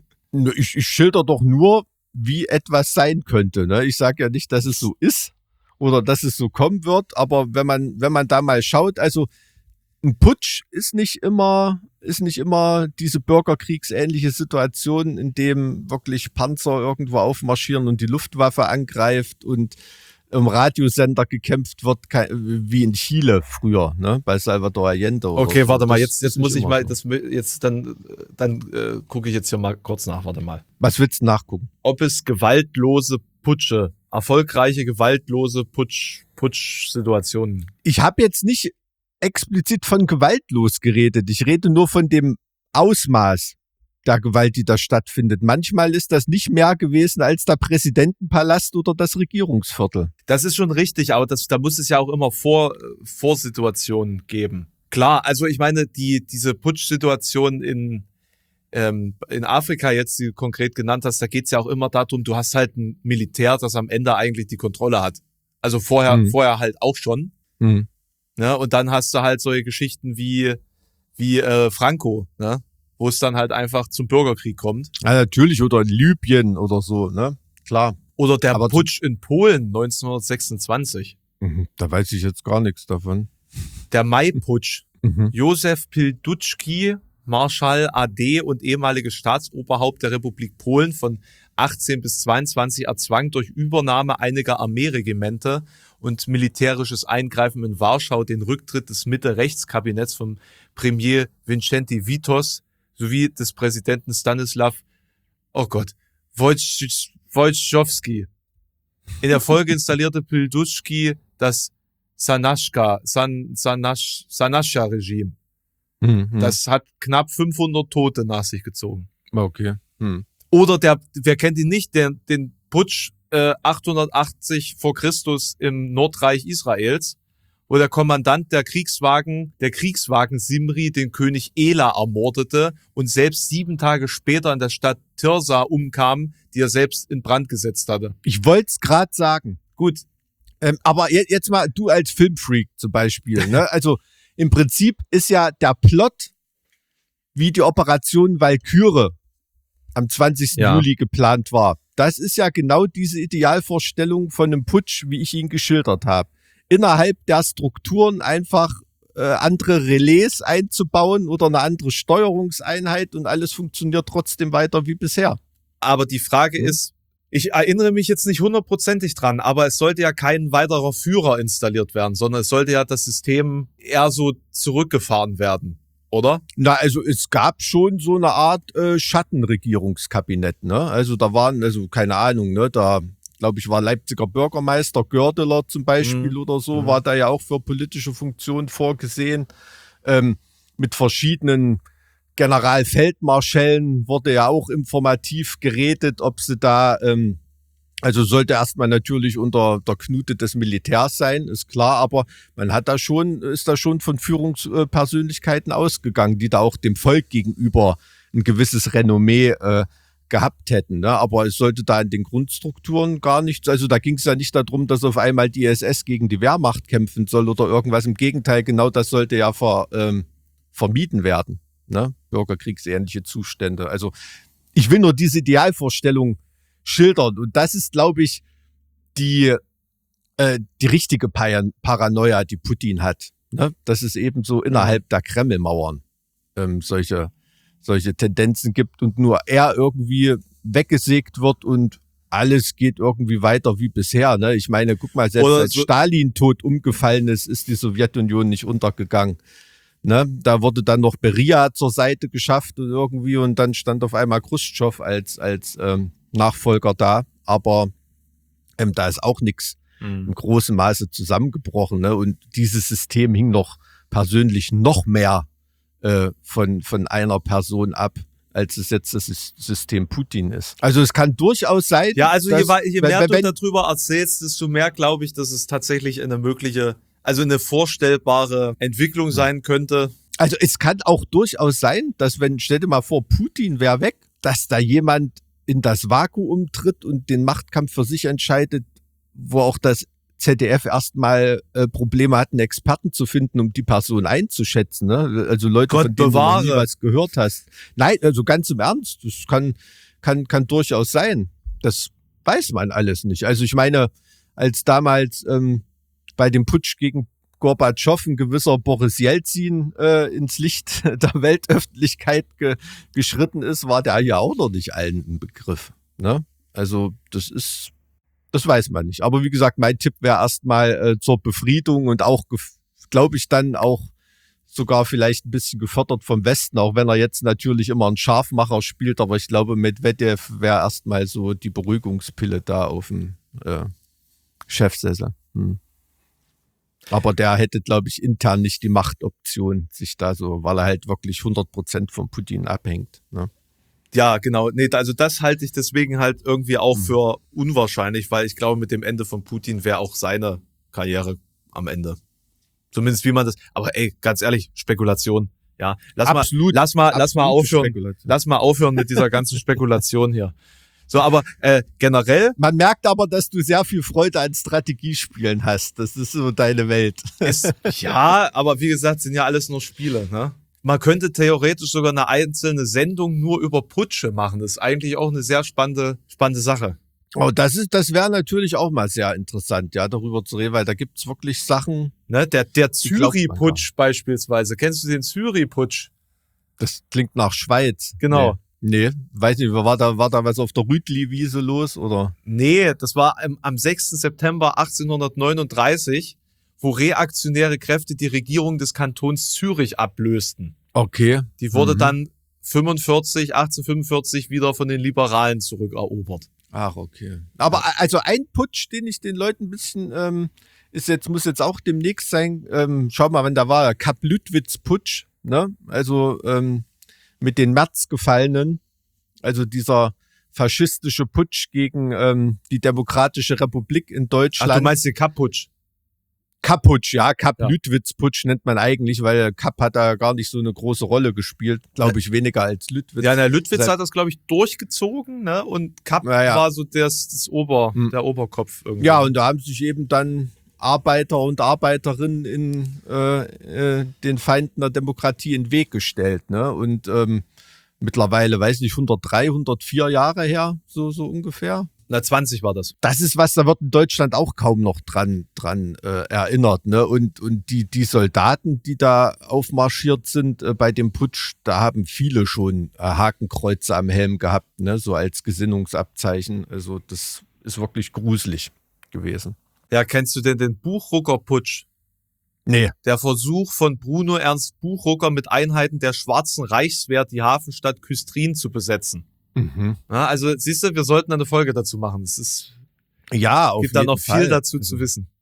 Ich, ich schilder doch nur, wie etwas sein könnte. Ne? Ich sage ja nicht, dass es so ist oder dass es so kommen wird, aber wenn man, wenn man da mal schaut, also ein Putsch ist nicht immer, ist nicht immer diese bürgerkriegsähnliche Situation, in dem wirklich Panzer irgendwo aufmarschieren und die Luftwaffe angreift und im Radiosender gekämpft wird, wie in Chile früher, ne, bei Salvador Allende. Okay, so. warte mal, das jetzt, jetzt muss ich mal, so. das, jetzt dann, dann äh, gucke ich jetzt hier mal kurz nach, warte mal. Was willst du nachgucken? Ob es gewaltlose Putsche, erfolgreiche gewaltlose Putsch, Putsch-Situationen. Ich habe jetzt nicht explizit von gewaltlos geredet. Ich rede nur von dem Ausmaß der Gewalt, die da stattfindet. Manchmal ist das nicht mehr gewesen als der Präsidentenpalast oder das Regierungsviertel. Das ist schon richtig, aber das, da muss es ja auch immer Vor, Vorsituationen geben. Klar, also ich meine, die, diese Putsch-Situation in, ähm, in Afrika jetzt, die du konkret genannt hast, da geht's ja auch immer darum, du hast halt ein Militär, das am Ende eigentlich die Kontrolle hat. Also vorher, mhm. vorher halt auch schon. Mhm. Ne? Und dann hast du halt solche Geschichten wie, wie äh, Franco, ne? Wo es dann halt einfach zum Bürgerkrieg kommt. Ja, natürlich, oder in Libyen oder so, ne? Klar. Oder der Aber Putsch in Polen neunzehnhundertsechsundzwanzig. Mhm, da weiß ich jetzt gar nichts davon. Der Mai-Putsch. Mhm. Józef Pilsudski, Marschall A D und ehemaliges Staatsoberhaupt der Republik Polen von achtzehn bis zweiundzwanzig erzwang durch Übernahme einiger Armeeregimente und militärisches Eingreifen in Warschau den Rücktritt des Mitte-Rechts-Kabinetts von Premier Wincenty Witos sowie des Präsidenten Stanislaw, oh Gott, Wojciechowski. In der Folge installierte Pilsudski das Sanaschka, San, Sanasch, Sanascha-Regime. Mhm. Das hat knapp fünfhundert Tote nach sich gezogen. Okay. Mhm. Oder der, wer kennt ihn nicht, der, den Putsch äh, achthundertachtzig vor Christus im Nordreich Israels, wo der Kommandant der Kriegswagen, der Kriegswagen Simri den König Ela ermordete und selbst sieben Tage später in der Stadt Tirsa umkam, die er selbst in Brand gesetzt hatte. Ich wollte es gerade sagen. Gut. Ähm, aber jetzt mal, du als Filmfreak zum Beispiel, ne? Also im Prinzip ist ja der Plot, wie die Operation Walküre am zwanzigsten Ja. Juli geplant war. Das ist ja genau diese Idealvorstellung von einem Putsch, wie ich ihn geschildert habe. Innerhalb der Strukturen einfach äh, andere Relais einzubauen oder eine andere Steuerungseinheit und alles funktioniert trotzdem weiter wie bisher. Aber die Frage Mhm. ist, ich erinnere mich jetzt nicht hundertprozentig dran, aber es sollte ja kein weiterer Führer installiert werden, sondern es sollte ja das System eher so zurückgefahren werden, oder? Na, also es gab schon so eine Art äh, Schattenregierungskabinett, ne? Also da waren, also keine Ahnung, ne, da glaube ich war Leipziger Bürgermeister Gördeler zum Beispiel Mhm. oder so, Mhm. war da ja auch für politische Funktionen vorgesehen. Ähm, mit verschiedenen Generalfeldmarschällen wurde ja auch informativ geredet, ob sie da ähm, Also sollte erstmal natürlich unter der Knute des Militärs sein, ist klar, aber man hat da schon, ist da schon von Führungspersönlichkeiten ausgegangen, die da auch dem Volk gegenüber ein gewisses Renommee äh, gehabt hätten. Ne? Aber es sollte da in den Grundstrukturen gar nichts, also da ging es ja nicht darum, dass auf einmal die S S gegen die Wehrmacht kämpfen soll oder irgendwas. Im Gegenteil, genau das sollte ja ver, ähm, vermieden werden. Ne? Bürgerkriegsähnliche Zustände. Also ich will nur diese Idealvorstellung schildern. Und das ist, glaube ich, die, äh, die richtige Paranoia, die Putin hat. Ne? Dass es eben so innerhalb der Kremlmauern ähm, solche, solche Tendenzen gibt und nur er irgendwie weggesägt wird und alles geht irgendwie weiter wie bisher. Ne? Ich meine, guck mal, selbst Oder als so Stalin tot umgefallen ist, ist die Sowjetunion nicht untergegangen. Ne? Da wurde dann noch Beria zur Seite geschafft und irgendwie und dann stand auf einmal Chruschtschow als, als ähm, Nachfolger da, aber ähm, da ist auch nichts Mhm. in großem Maße zusammengebrochen. Ne? Und dieses System hing noch persönlich noch mehr äh, von, von einer Person ab, als es jetzt das System Putin ist. Also es kann durchaus sein, Ja, also dass, je, wei- je mehr wenn, du wenn, darüber erzählst, desto mehr glaube ich, dass es tatsächlich eine mögliche, also eine vorstellbare Entwicklung sein könnte. also es kann auch durchaus sein, dass wenn, stell dir mal vor, Putin wäre weg, dass da jemand in das Vakuum tritt und den Machtkampf für sich entscheidet, wo auch das Z D F erstmal äh, Probleme hat, einen Experten zu finden, um die Person einzuschätzen. Ne? Also Leute, Gott von denen bewahre. du noch nie was gehört hast. Nein, also ganz im Ernst, das kann, kann, kann durchaus sein. Das weiß man alles nicht. Also ich meine, als damals ähm, bei dem Putsch gegen Gorbatschow ein gewisser Boris Jelzin äh, ins Licht der Weltöffentlichkeit ge geschritten ist, war der ja auch noch nicht allen ein Begriff. Ne? Also das ist, das weiß man nicht. Aber wie gesagt, mein Tipp wäre erstmal äh, zur Befriedung und auch, glaube ich, dann auch sogar vielleicht ein bisschen gefördert vom Westen, auch wenn er jetzt natürlich immer einen Scharfmacher spielt. Aber ich glaube, Medvedev wäre erstmal so die Beruhigungspille da auf dem äh, Chefsessel. Hm. Aber der hätte, glaube ich, intern nicht die Machtoption, sich da so, weil er halt wirklich hundert Prozent von Putin abhängt. Ne? Ja, genau. Nee, also das halte ich deswegen halt irgendwie auch Mhm. für unwahrscheinlich, weil ich glaube, mit dem Ende von Putin wäre auch seine Karriere am Ende. Zumindest wie man das, aber ey, ganz ehrlich, Spekulation. Ja, lass Absolut, mal, lass mal, lass mal absolute aufhören. Spekulation. Lass mal aufhören mit dieser ganzen Spekulation hier. So, aber äh, generell Man merkt aber, dass du sehr viel Freude an Strategiespielen hast. Das ist so deine Welt. ist, ja, aber wie gesagt, sind ja alles nur Spiele, ne? Man könnte theoretisch sogar eine einzelne Sendung nur über Putsche machen. Das ist eigentlich auch eine sehr spannende, spannende Sache. Oh, das ist, das wäre natürlich auch mal sehr interessant, ja, darüber zu reden, weil da gibt's wirklich Sachen. Ne? Der, der Die glaubt man Zyri-Putsch beispielsweise. Kennst du den Zyri-Putsch? Das klingt nach Schweiz. Genau. Nee, nee, weiß nicht, war da, war da was auf der Rütli-Wiese los, oder? Nee, das war am, am sechsten September achtzehnhundertneununddreißig, wo reaktionäre Kräfte die Regierung des Kantons Zürich ablösten. Okay. Die wurde Mhm. dann fünfundvierzig, achtzehnhundertfünfundvierzig wieder von den Liberalen zurückerobert. Ach, okay. Aber also ein Putsch, den ich den Leuten ein bisschen, ähm, ist jetzt, muss jetzt auch demnächst sein, ähm, schau mal, wenn da war, Kapp-Lüttwitz-Putsch, ne? Also, ähm, mit den Märzgefallenen, also dieser faschistische Putsch gegen ähm, die Demokratische Republik in Ach, Deutschland. du meinst den Kapp-Putsch? Kapp-Putsch, ja, Ja. Kapp-Lüttwitz-Putsch nennt man eigentlich, weil Kapp hat da gar nicht so eine große Rolle gespielt, glaube ich, weniger als Lüttwitz. Ja, der Lüttwitz Seit- hat das, glaube ich, durchgezogen, ne? Und Kapp Ja, ja. war so das, das Ober, Hm. der Oberkopf irgendwie. Ja, und da haben sich eben dann Arbeiter und Arbeiterinnen in äh, äh, den Feinden der Demokratie in den Weg gestellt. Ne? Und ähm, mittlerweile, weiß nicht, hundertdrei, hundertvier Jahre her, so, so ungefähr. Na, zwanzig war das. Das ist was, da wird in Deutschland auch kaum noch dran, dran äh, erinnert. Ne? Und, und die, die Soldaten, die da aufmarschiert sind äh, bei dem Putsch, da haben viele schon äh, Hakenkreuze am Helm gehabt, ne? So als Gesinnungsabzeichen. Also das ist wirklich gruselig gewesen. Ja, kennst du denn den Buchrucker-Putsch? Nee. Der Versuch von Bruno Ernst Buchrucker mit Einheiten der Schwarzen Reichswehr die Hafenstadt Küstrin zu besetzen. Mhm. Ja, also siehst du, wir sollten eine Folge dazu machen. Es ist, Ja, auf gibt da jeden noch Fall. viel dazu Also, zu wissen.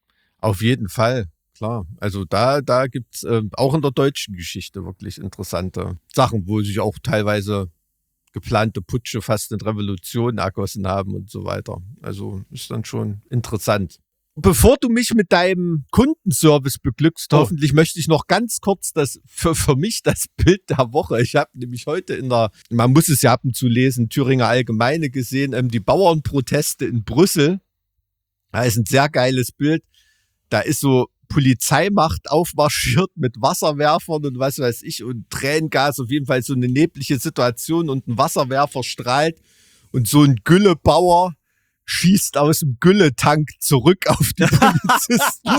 Auf jeden Fall, klar. Also da, da gibt's äh, auch in der deutschen Geschichte wirklich interessante Sachen, wo sich auch teilweise geplante Putsche fast in Revolution ergossen haben und so weiter. Also ist dann schon interessant. Bevor du mich mit deinem Kundenservice beglückst, oh. hoffentlich möchte ich noch ganz kurz das für, für mich das Bild der Woche. Ich habe nämlich heute in der, man muss es ja ab und zu lesen, Thüringer Allgemeine gesehen, ähm, die Bauernproteste in Brüssel. Da ist ein sehr geiles Bild. Da ist so Polizeimacht aufmarschiert mit Wasserwerfern und was weiß ich und Tränengas, auf jeden Fall so eine neblige Situation und ein Wasserwerfer strahlt und so ein Güllebauer schießt aus dem Gülletank zurück auf die Polizisten.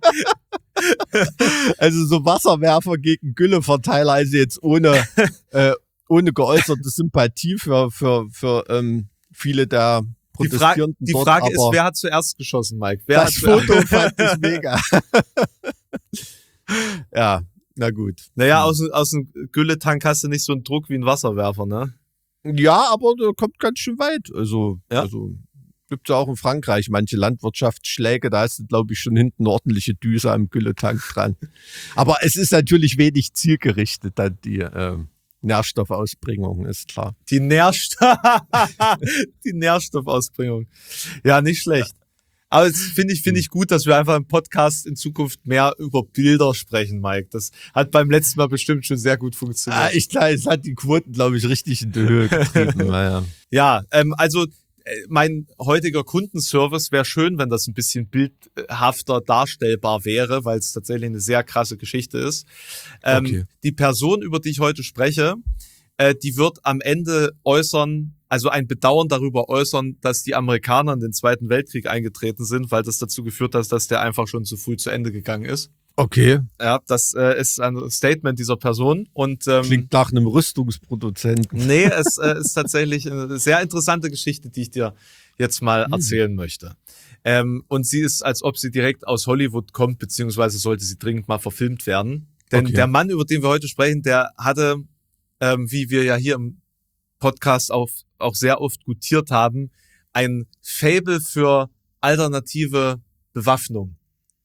Also so Wasserwerfer gegen Gülleverteiler, also jetzt ohne, äh, ohne geäußerte Sympathie für, für, für ähm, viele der Protestierenden. Die, Fra- die dort, Frage ist, wer hat zuerst geschossen, Mike? Wer das hat Foto fand ich mega. Ja, na gut. Naja, aus, aus dem Gülletank hast du nicht so einen Druck wie ein Wasserwerfer, ne? Ja, aber der kommt ganz schön weit. Also, ja? also gibt ja auch in Frankreich manche Landwirtschaftsschläge, da ist, glaube ich, schon hinten eine ordentliche Düse am Gülletank dran. Aber es ist natürlich wenig zielgerichtet, dann die äh, Nährstoffausbringung, ist klar. Die, Nährstoff die Nährstoffausbringung. Ja, nicht schlecht. Aber es finde ich, finde ich gut, dass wir einfach im Podcast in Zukunft mehr über Bilder sprechen, Mike. Das hat beim letzten Mal bestimmt schon sehr gut funktioniert. Ah, ich glaube, es hat die Quoten, glaube ich, richtig in die Höhe getrieben. Naja. Ja, ähm, also mein heutiger Kundenservice wäre schön, wenn das ein bisschen bildhafter darstellbar wäre, weil es tatsächlich eine sehr krasse Geschichte ist. Ähm, okay. Die Person, über die ich heute spreche, äh, die wird am Ende äußern, also ein Bedauern darüber äußern, dass die Amerikaner in den Zweiten Weltkrieg eingetreten sind, weil das dazu geführt hat, dass der einfach schon zu früh zu Ende gegangen ist. Okay. Ja, das äh, ist ein Statement dieser Person. Und ähm, klingt nach einem Rüstungsproduzenten. Nee, es äh, ist tatsächlich eine sehr interessante Geschichte, die ich dir jetzt mal erzählen hm. möchte. Ähm, und sie ist, als ob sie direkt aus Hollywood kommt, beziehungsweise sollte sie dringend mal verfilmt werden. Denn okay. der Mann, über den wir heute sprechen, der hatte, ähm, wie wir ja hier im Podcast auch, auch sehr oft gutiert haben, ein Faible für alternative Bewaffnung.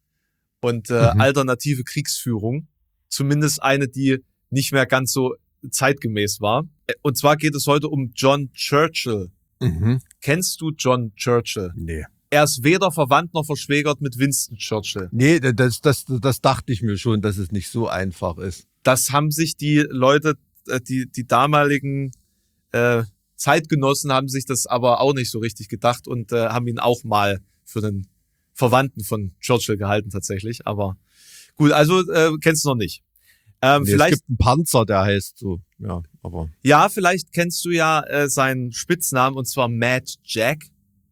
Und äh, mhm. alternative Kriegsführung, zumindest eine, die nicht mehr ganz so zeitgemäß war. Und zwar geht es heute um John Churchill. Mhm. Kennst du John Churchill? Nee. Er ist weder verwandt noch verschwägert mit Winston Churchill. Nee, das, das, das dachte ich mir schon, dass es nicht so einfach ist. Das haben sich die Leute, die, die damaligen äh, Zeitgenossen haben sich das aber auch nicht so richtig gedacht und äh, haben ihn auch mal für den Verwandten von Churchill gehalten tatsächlich, aber gut, also äh, kennst du noch nicht. Ähm, nee, vielleicht es gibt einen Panzer, der heißt so, ja, aber ja, vielleicht kennst du ja äh, seinen Spitznamen und zwar Mad Jack.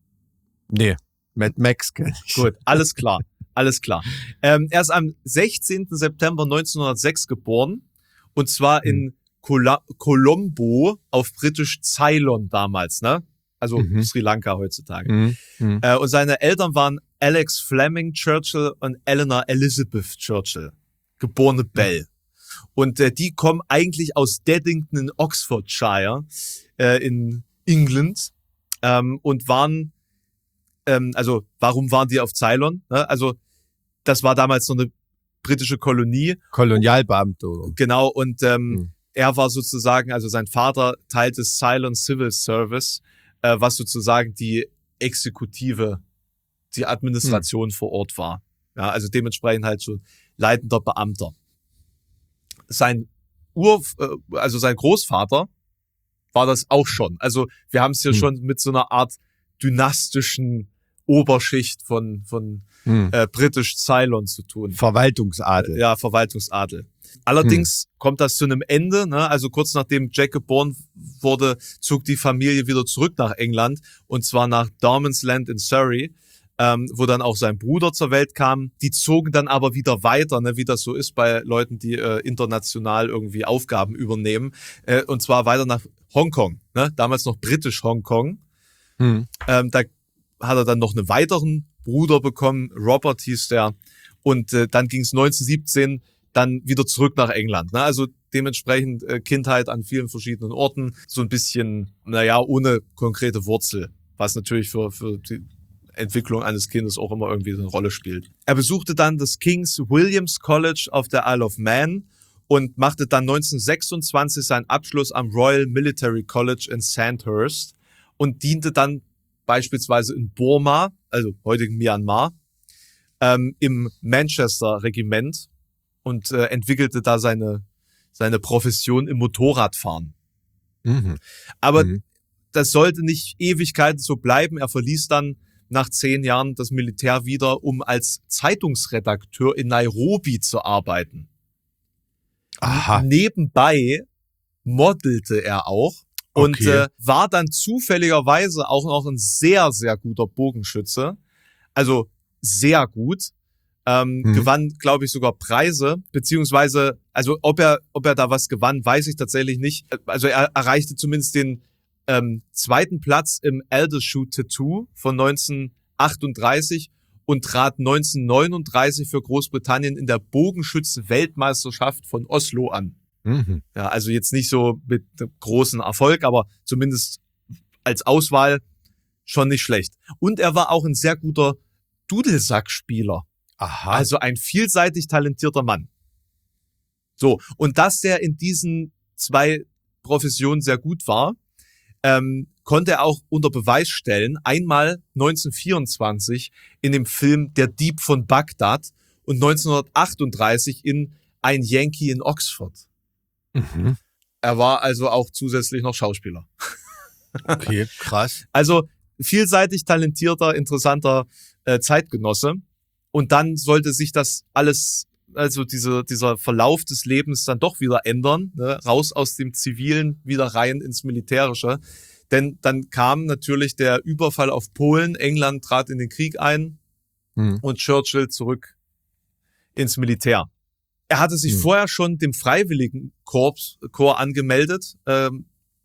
Nee, Mad Max kenn ich. Gut, alles klar, alles klar. Ähm, er ist am sechzehnten September neunzehnhundertsechs geboren und zwar hm. in Col- Colombo auf britisch Ceylon damals, ne? Also mhm. Sri Lanka heutzutage. Mhm. Mhm. Äh, und seine Eltern waren Alex Fleming Churchill und Eleanor Elizabeth Churchill, geborene Bell. Und äh, die kommen eigentlich aus Deddington in Oxfordshire äh, in England ähm, und waren, ähm, also warum waren die auf Ceylon? Ne? Also das war damals so eine britische Kolonie. Kolonialbeamte. Oder? Genau, und ähm, mhm. er war sozusagen, also sein Vater teilte Ceylon Civil Service, äh, was sozusagen die Exekutive, die Administration hm. vor Ort war. Ja, also dementsprechend halt so leitender Beamter. Sein Ur, also sein Großvater war das auch schon. Also wir haben es hier hm. schon mit so einer Art dynastischen Oberschicht von von hm. äh, britisch Ceylon zu tun. Verwaltungsadel. Ja, Verwaltungsadel. Allerdings hm. kommt das zu einem Ende, ne? Also kurz nachdem Jack geboren wurde, zog die Familie wieder zurück nach England und zwar nach Darmansland in Surrey, ähm, wo dann auch sein Bruder zur Welt kam. Die zogen dann aber wieder weiter, ne? Wie das so ist bei Leuten, die äh, international irgendwie Aufgaben übernehmen, äh, und zwar weiter nach Hongkong, ne? Damals noch britisch Hongkong. Hm. Ähm, da hat er dann noch einen weiteren Bruder bekommen, Robert hieß der, und äh, dann ging es neunzehnhundertsiebzehn dann wieder zurück nach England. Ne? Also dementsprechend äh, Kindheit an vielen verschiedenen Orten, so ein bisschen, naja, ohne konkrete Wurzel, was natürlich für, für die Entwicklung eines Kindes auch immer irgendwie eine Rolle spielt. Er besuchte dann das King's Williams College auf der Isle of Man und machte dann neunzehnhundertsechsundzwanzig seinen Abschluss am Royal Military College in Sandhurst und diente dann beispielsweise in Burma, also heutigen Myanmar, ähm, im Manchester-Regiment und äh, entwickelte da seine, seine Profession im Motorradfahren. Mhm. Aber Mhm. das sollte nicht Ewigkeiten so bleiben. Er verließ dann nach zehn Jahren das Militär wieder, um als Zeitungsredakteur in Nairobi zu arbeiten. Aha. Nebenbei modelte er auch und Okay. äh, war dann zufälligerweise auch noch ein sehr, sehr guter Bogenschütze. Also sehr gut. Ähm, Mhm. Gewann, glaube ich, sogar Preise, beziehungsweise, also ob er, ob er da was gewann, weiß ich tatsächlich nicht. Also er erreichte zumindest den ähm, zweiten Platz im Aldershot Tattoo von neunzehnhundertachtunddreißig und trat neunzehnhundertneununddreißig für Großbritannien in der Bogenschützen-Weltmeisterschaft von Oslo an. Mhm. Ja, also jetzt nicht so mit großem Erfolg, aber zumindest als Auswahl schon nicht schlecht. Und er war auch ein sehr guter Dudelsackspieler. Aha. Also ein vielseitig talentierter Mann. So, und dass der in diesen zwei Professionen sehr gut war, ähm, konnte er auch unter Beweis stellen. Einmal neunzehnhundertvierundzwanzig in dem Film Der Dieb von Bagdad und neunzehnhundertachtunddreißig in Ein Yankee in Oxford. Mhm. Er war also auch zusätzlich noch Schauspieler. Okay, krass. Also vielseitig talentierter, interessanter äh, Zeitgenosse. Und dann sollte sich das alles, also diese, dieser Verlauf des Lebens dann doch wieder ändern, ne? Raus aus dem Zivilen, wieder rein ins Militärische. Denn dann kam natürlich der Überfall auf Polen, England trat in den Krieg ein Mhm. und Churchill zurück ins Militär. Er hatte sich Mhm. vorher schon dem Freiwilligenkorps Korps angemeldet, ähm,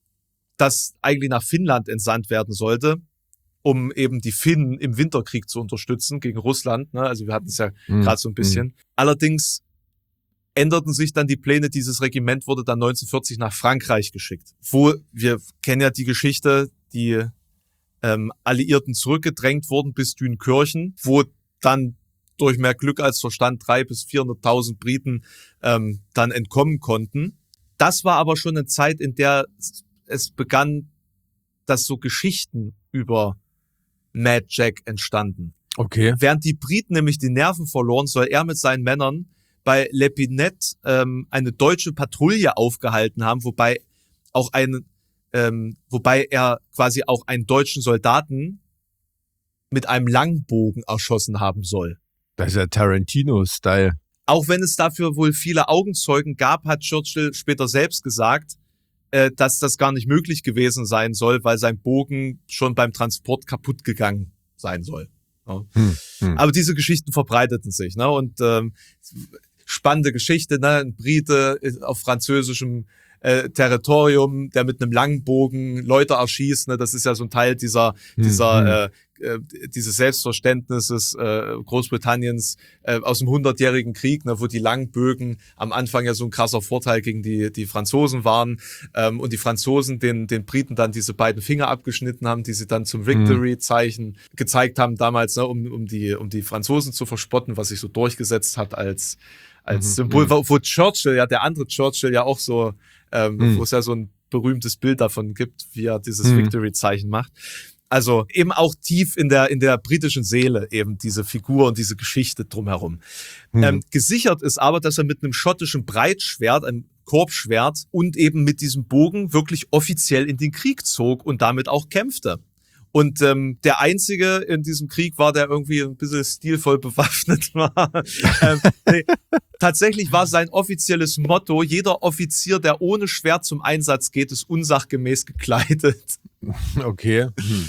das eigentlich nach Finnland entsandt werden sollte, um eben die Finnen im Winterkrieg zu unterstützen gegen Russland. Ne? Also wir hatten es ja Mhm. gerade so ein bisschen. Mhm. Allerdings änderten sich dann die Pläne. Dieses Regiment wurde dann neunzehnhundertvierzig nach Frankreich geschickt. Wo, wir kennen ja die Geschichte, die ähm, Alliierten zurückgedrängt wurden bis Dünkirchen, wo dann durch mehr Glück als Verstand drei bis vierhunderttausend Briten ähm, dann entkommen konnten. Das war aber schon eine Zeit, in der es begann, dass so Geschichten über Mad Jack entstanden. Okay. Während die Briten nämlich die Nerven verloren, soll er mit seinen Männern bei L'Épinette ähm, eine deutsche Patrouille aufgehalten haben, wobei auch ein, ähm, wobei er quasi auch einen deutschen Soldaten mit einem Langbogen erschossen haben soll. Das ist ja Tarantino-Style. Auch wenn es dafür wohl viele Augenzeugen gab, hat Churchill später selbst gesagt, äh, dass das gar nicht möglich gewesen sein soll, weil sein Bogen schon beim Transport kaputt gegangen sein soll. Ja. Hm, hm. Aber diese Geschichten verbreiteten sich, ne? Und ähm, spannende Geschichte, ne? Ein Brite auf französischem äh, Territorium, der mit einem Langbogen Leute erschießt, ne? Das ist ja so ein Teil dieser Hm, dieser hm. äh, äh, dieses Selbstverständnisses äh, Großbritanniens äh, aus dem hundertjährigen Krieg, ne? Wo die Langbögen am Anfang ja so ein krasser Vorteil gegen die die Franzosen waren ähm, und die Franzosen den den Briten dann diese beiden Finger abgeschnitten haben, die sie dann zum Victory-Zeichen gezeigt haben damals, ne? um um die um die Franzosen zu verspotten, was sich so durchgesetzt hat als als Mhm, Symbol, mhm. wo, wo Churchill, ja, der andere Churchill ja auch so, ähm, Mhm. wo es ja so ein berühmtes Bild davon gibt, wie er dieses Mhm. Victory-Zeichen macht. Also eben auch tief in der in der britischen Seele eben diese Figur und diese Geschichte drumherum. Mhm. Ähm, gesichert ist aber, dass er mit einem schottischen Breitschwert, einem Korbschwert und eben mit diesem Bogen wirklich offiziell in den Krieg zog und damit auch kämpfte. Und ähm, der Einzige in diesem Krieg war, der irgendwie ein bisschen stilvoll bewaffnet war. ähm, nee, tatsächlich war sein offizielles Motto, jeder Offizier, der ohne Schwert zum Einsatz geht, ist unsachgemäß gekleidet. Okay. Hm.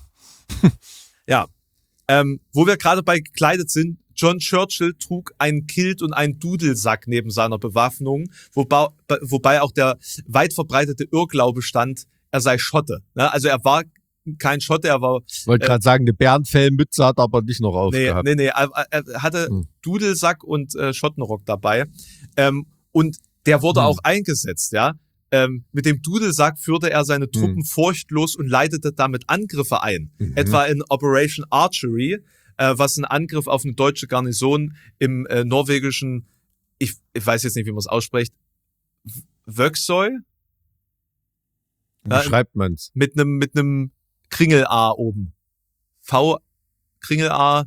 Ja, ähm, wo wir gerade bei gekleidet sind, John Churchill trug einen Kilt und einen Dudelsack neben seiner Bewaffnung, wobei, wobei auch der weit verbreitete Irrglaube stand, er sei Schotte. Ne? Also er war kein Schotte, er war... Wollte äh, gerade sagen, eine Bärenfellmütze hat er aber nicht noch Nee, aufgehabt. nee, nee, er, er hatte Hm. Dudelsack und äh, Schottenrock dabei. Ähm, und der wurde Hm. auch eingesetzt, ja. Ähm, mit dem Dudelsack führte er seine Truppen furchtlos und leitete damit Angriffe ein. Mhm. Etwa in Operation Archery, äh, was ein Angriff auf eine deutsche Garnison im äh, norwegischen, ich, ich weiß jetzt nicht, wie man es ausspricht, Vöxoy. Wie ja, schreibt man's? Mit einem mit einem Kringel-A oben. V, Kringel-A,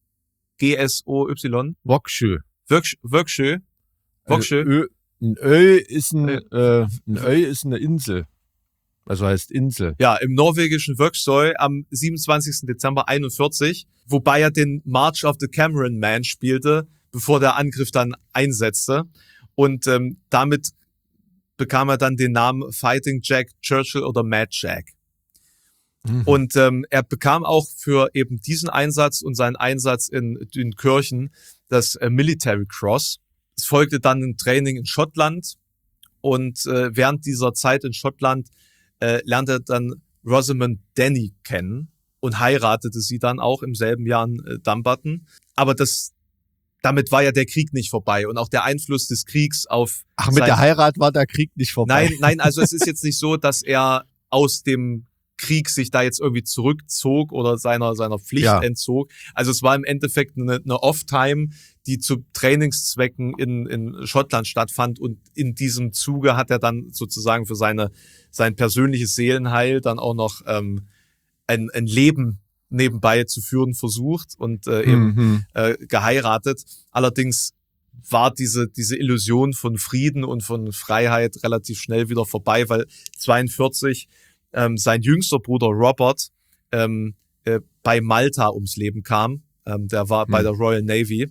G S O Y. Vöxö. Vöxö. Vöxö. Ein Öy ist ein, äh, ein Öy ist eine Insel. Also heißt Insel. Ja, im norwegischen Vöxoy am siebenundzwanzigsten Dezember einundvierzig, wobei er den March of the Cameron Man spielte, bevor der Angriff dann einsetzte. Und ähm, damit bekam er dann den Namen Fighting Jack Churchill oder Mad Jack. Mhm. Und ähm, er bekam auch für eben diesen Einsatz und seinen Einsatz in, in Kirchen das äh, Military Cross. Es folgte dann ein Training in Schottland und äh, während dieser Zeit in Schottland äh, lernte er dann Rosamund Denny kennen und heiratete sie dann auch im selben Jahr in äh, Dumbarton. Aber das, damit war ja der Krieg nicht vorbei und auch der Einfluss des Kriegs auf... Ach, mit der Heirat war der Krieg nicht vorbei? Nein, nein, also es ist jetzt nicht so, dass er aus dem Krieg sich da jetzt irgendwie zurückzog oder seiner seiner Pflicht ja. entzog. Also es war im Endeffekt eine, eine Off-Time, die zu Trainingszwecken in, in Schottland stattfand und in diesem Zuge hat er dann sozusagen für seine sein persönliches Seelenheil dann auch noch ähm, ein, ein Leben nebenbei zu führen versucht und äh, eben mhm. äh, geheiratet. Allerdings war diese diese Illusion von Frieden und von Freiheit relativ schnell wieder vorbei, weil zweiundvierzig ähm, sein jüngster Bruder Robert ähm, äh, bei Malta ums Leben kam. Ähm, der war mhm. bei der Royal Navy.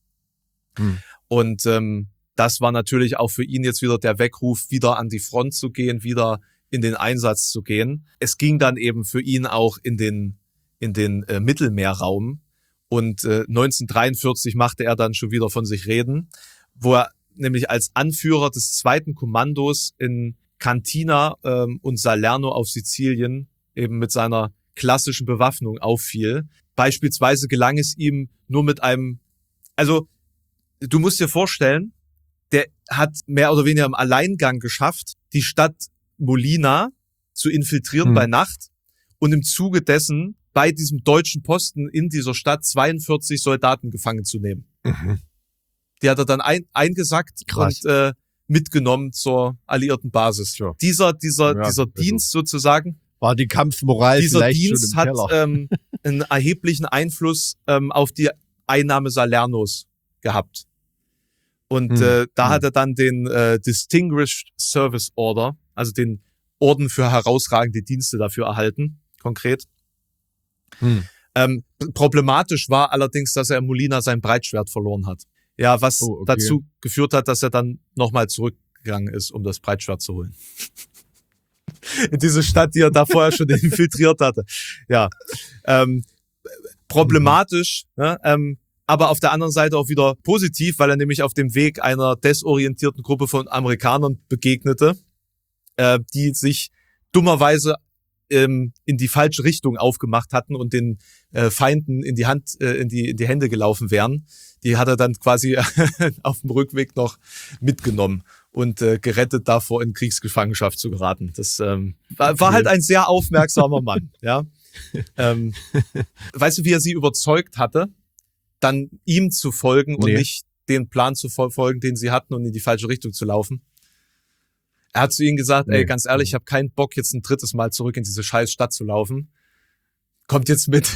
Mhm. Und ähm, das war natürlich auch für ihn jetzt wieder der Weckruf, wieder an die Front zu gehen, wieder in den Einsatz zu gehen. Es ging dann eben für ihn auch in den in den äh, Mittelmeerraum. Und äh, neunzehnhundertdreiundvierzig machte er dann schon wieder von sich reden, wo er nämlich als Anführer des zweiten Kommandos in Cantina ähm, und Salerno auf Sizilien eben mit seiner klassischen Bewaffnung auffiel. Beispielsweise gelang es ihm nur mit einem, also du musst dir vorstellen, der hat mehr oder weniger im Alleingang geschafft, die Stadt Molina zu infiltrieren hm. bei Nacht und im Zuge dessen bei diesem deutschen Posten in dieser Stadt zweiundvierzig Soldaten gefangen zu nehmen. Mhm. Die hat er dann ein, eingesackt Krass. und äh, mitgenommen zur alliierten Basis. Ja. Dieser dieser ja, dieser also Dienst sozusagen war die Kampfmoral dieser vielleicht Dienst schon im hat ähm, einen erheblichen Einfluss ähm, auf die Einnahme Salernos gehabt. Und mhm. äh, da mhm. hat er dann den äh, Distinguished Service Order, also den Orden für herausragende Dienste dafür erhalten, konkret. Hm. Ähm, problematisch war allerdings, dass er in Molina sein Breitschwert verloren hat. Ja, was oh, okay. dazu geführt hat, dass er dann nochmal zurückgegangen ist, um das Breitschwert zu holen. In diese Stadt, die er da vorher schon infiltriert hatte. Ja, ähm, problematisch, mhm. ne? ähm, aber auf der anderen Seite auch wieder positiv, weil er nämlich auf dem Weg einer desorientierten Gruppe von Amerikanern begegnete, äh, die sich dummerweise in die falsche Richtung aufgemacht hatten und den äh, Feinden in die Hand, äh, in die in die Hände gelaufen wären. Die hat er dann quasi auf dem Rückweg noch mitgenommen und äh, gerettet, davor in Kriegsgefangenschaft zu geraten. Das ähm, war, war halt ein sehr aufmerksamer Mann. Ja, ähm, weißt du, wie er sie überzeugt hatte, dann ihm zu folgen und nee. nicht den Plan zu verfolgen, den sie hatten und in die falsche Richtung zu laufen? Er hat zu ihnen gesagt, nee. ey, ganz ehrlich, ich habe keinen Bock, jetzt ein drittes Mal zurück in diese scheiß Stadt zu laufen. Kommt jetzt mit.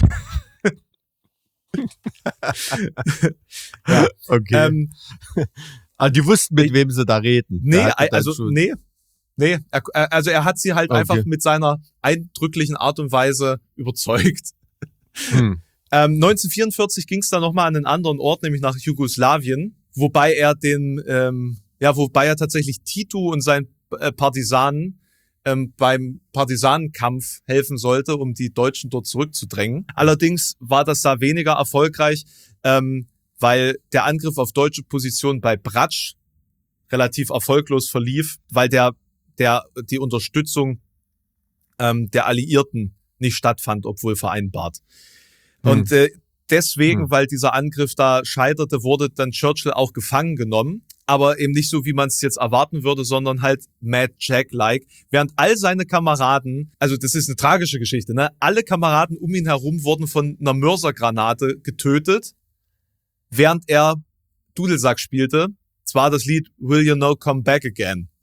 Ja, okay. Ähm, Aber die wussten, mit wem sie da reden. Nee, also, schon... nee. Nee, er, also er hat sie halt okay. einfach mit seiner eindrücklichen Art und Weise überzeugt. Hm. Ähm, neunzehnhundertvierundvierzig ging es dann nochmal an einen anderen Ort, nämlich nach Jugoslawien, wobei er den, ähm, ja, wobei er tatsächlich Tito und sein Partisanen ähm, beim Partisanenkampf helfen sollte, um die Deutschen dort zurückzudrängen. Allerdings war das da weniger erfolgreich, ähm, weil der Angriff auf deutsche Positionen bei Brač relativ erfolglos verlief, weil der der die Unterstützung ähm, der Alliierten nicht stattfand, obwohl vereinbart. Hm. Und äh, deswegen, hm. weil dieser Angriff da scheiterte, wurde dann Churchill auch gefangen genommen. Aber eben nicht so, wie man es jetzt erwarten würde, sondern halt Mad Jack-like. Während all seine Kameraden, also das ist eine tragische Geschichte, ne? Alle Kameraden um ihn herum wurden von einer Mörsergranate getötet, während er Dudelsack spielte. Zwar das Lied Will You Know Come Back Again.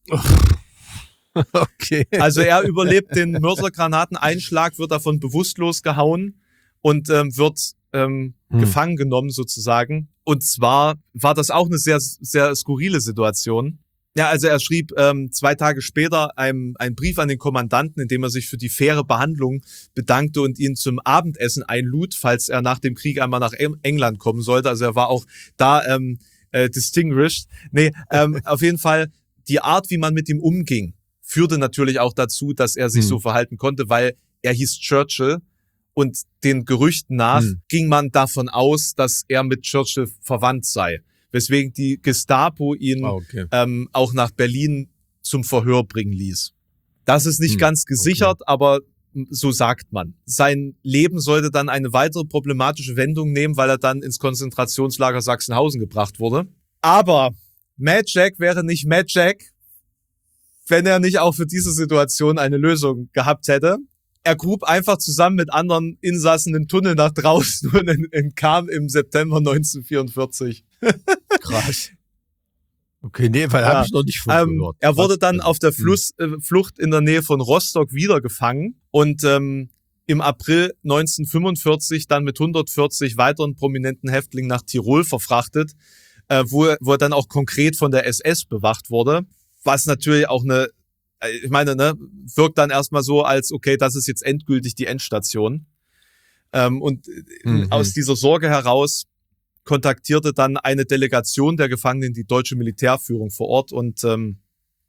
Okay. Also er überlebt den Mörsergranateneinschlag, wird davon bewusstlos gehauen und ähm, wird ähm, hm. gefangen genommen sozusagen. Und zwar war das auch eine sehr, sehr skurrile Situation. Ja, also er schrieb ähm, zwei Tage später einen, einen Brief an den Kommandanten, in dem er sich für die faire Behandlung bedankte und ihn zum Abendessen einlud, falls er nach dem Krieg einmal nach England kommen sollte. Also er war auch da ähm, äh, distinguished. Nee, ähm, auf jeden Fall die Art, wie man mit ihm umging, führte natürlich auch dazu, dass er sich hm. so verhalten konnte, weil er hieß Churchill und den Gerüchten nach hm. ging man davon aus, dass er mit Churchill verwandt sei. Weswegen die Gestapo ihn oh, okay. ähm, auch nach Berlin zum Verhör bringen ließ. Das ist nicht hm, ganz gesichert, okay. aber so sagt man. Sein Leben sollte dann eine weitere problematische Wendung nehmen, weil er dann ins Konzentrationslager Sachsenhausen gebracht wurde. Aber Mad Jack wäre nicht Mad Jack, wenn er nicht auch für diese Situation eine Lösung gehabt hätte. Er grub einfach zusammen mit anderen Insassen den Tunnel nach draußen und entkam im September neunzehnhundertvierundvierzig. Krass. Okay, nee, weil ja. habe ich noch nicht von ähm, gehört. Er wurde Was? dann auf der Fluss, äh, Flucht in der Nähe von Rostock wieder gefangen und ähm, im April neunzehnhundertfünfundvierzig dann mit hundertvierzig weiteren prominenten Häftlingen nach Tirol verfrachtet, äh, wo, er, wo er dann auch konkret von der S S bewacht wurde. Was natürlich auch eine, ich meine, ne, wirkt dann erstmal so, als okay, das ist jetzt endgültig die Endstation. Ähm, und mhm. aus dieser Sorge heraus kontaktierte dann eine Delegation der Gefangenen die deutsche Militärführung vor Ort und ähm,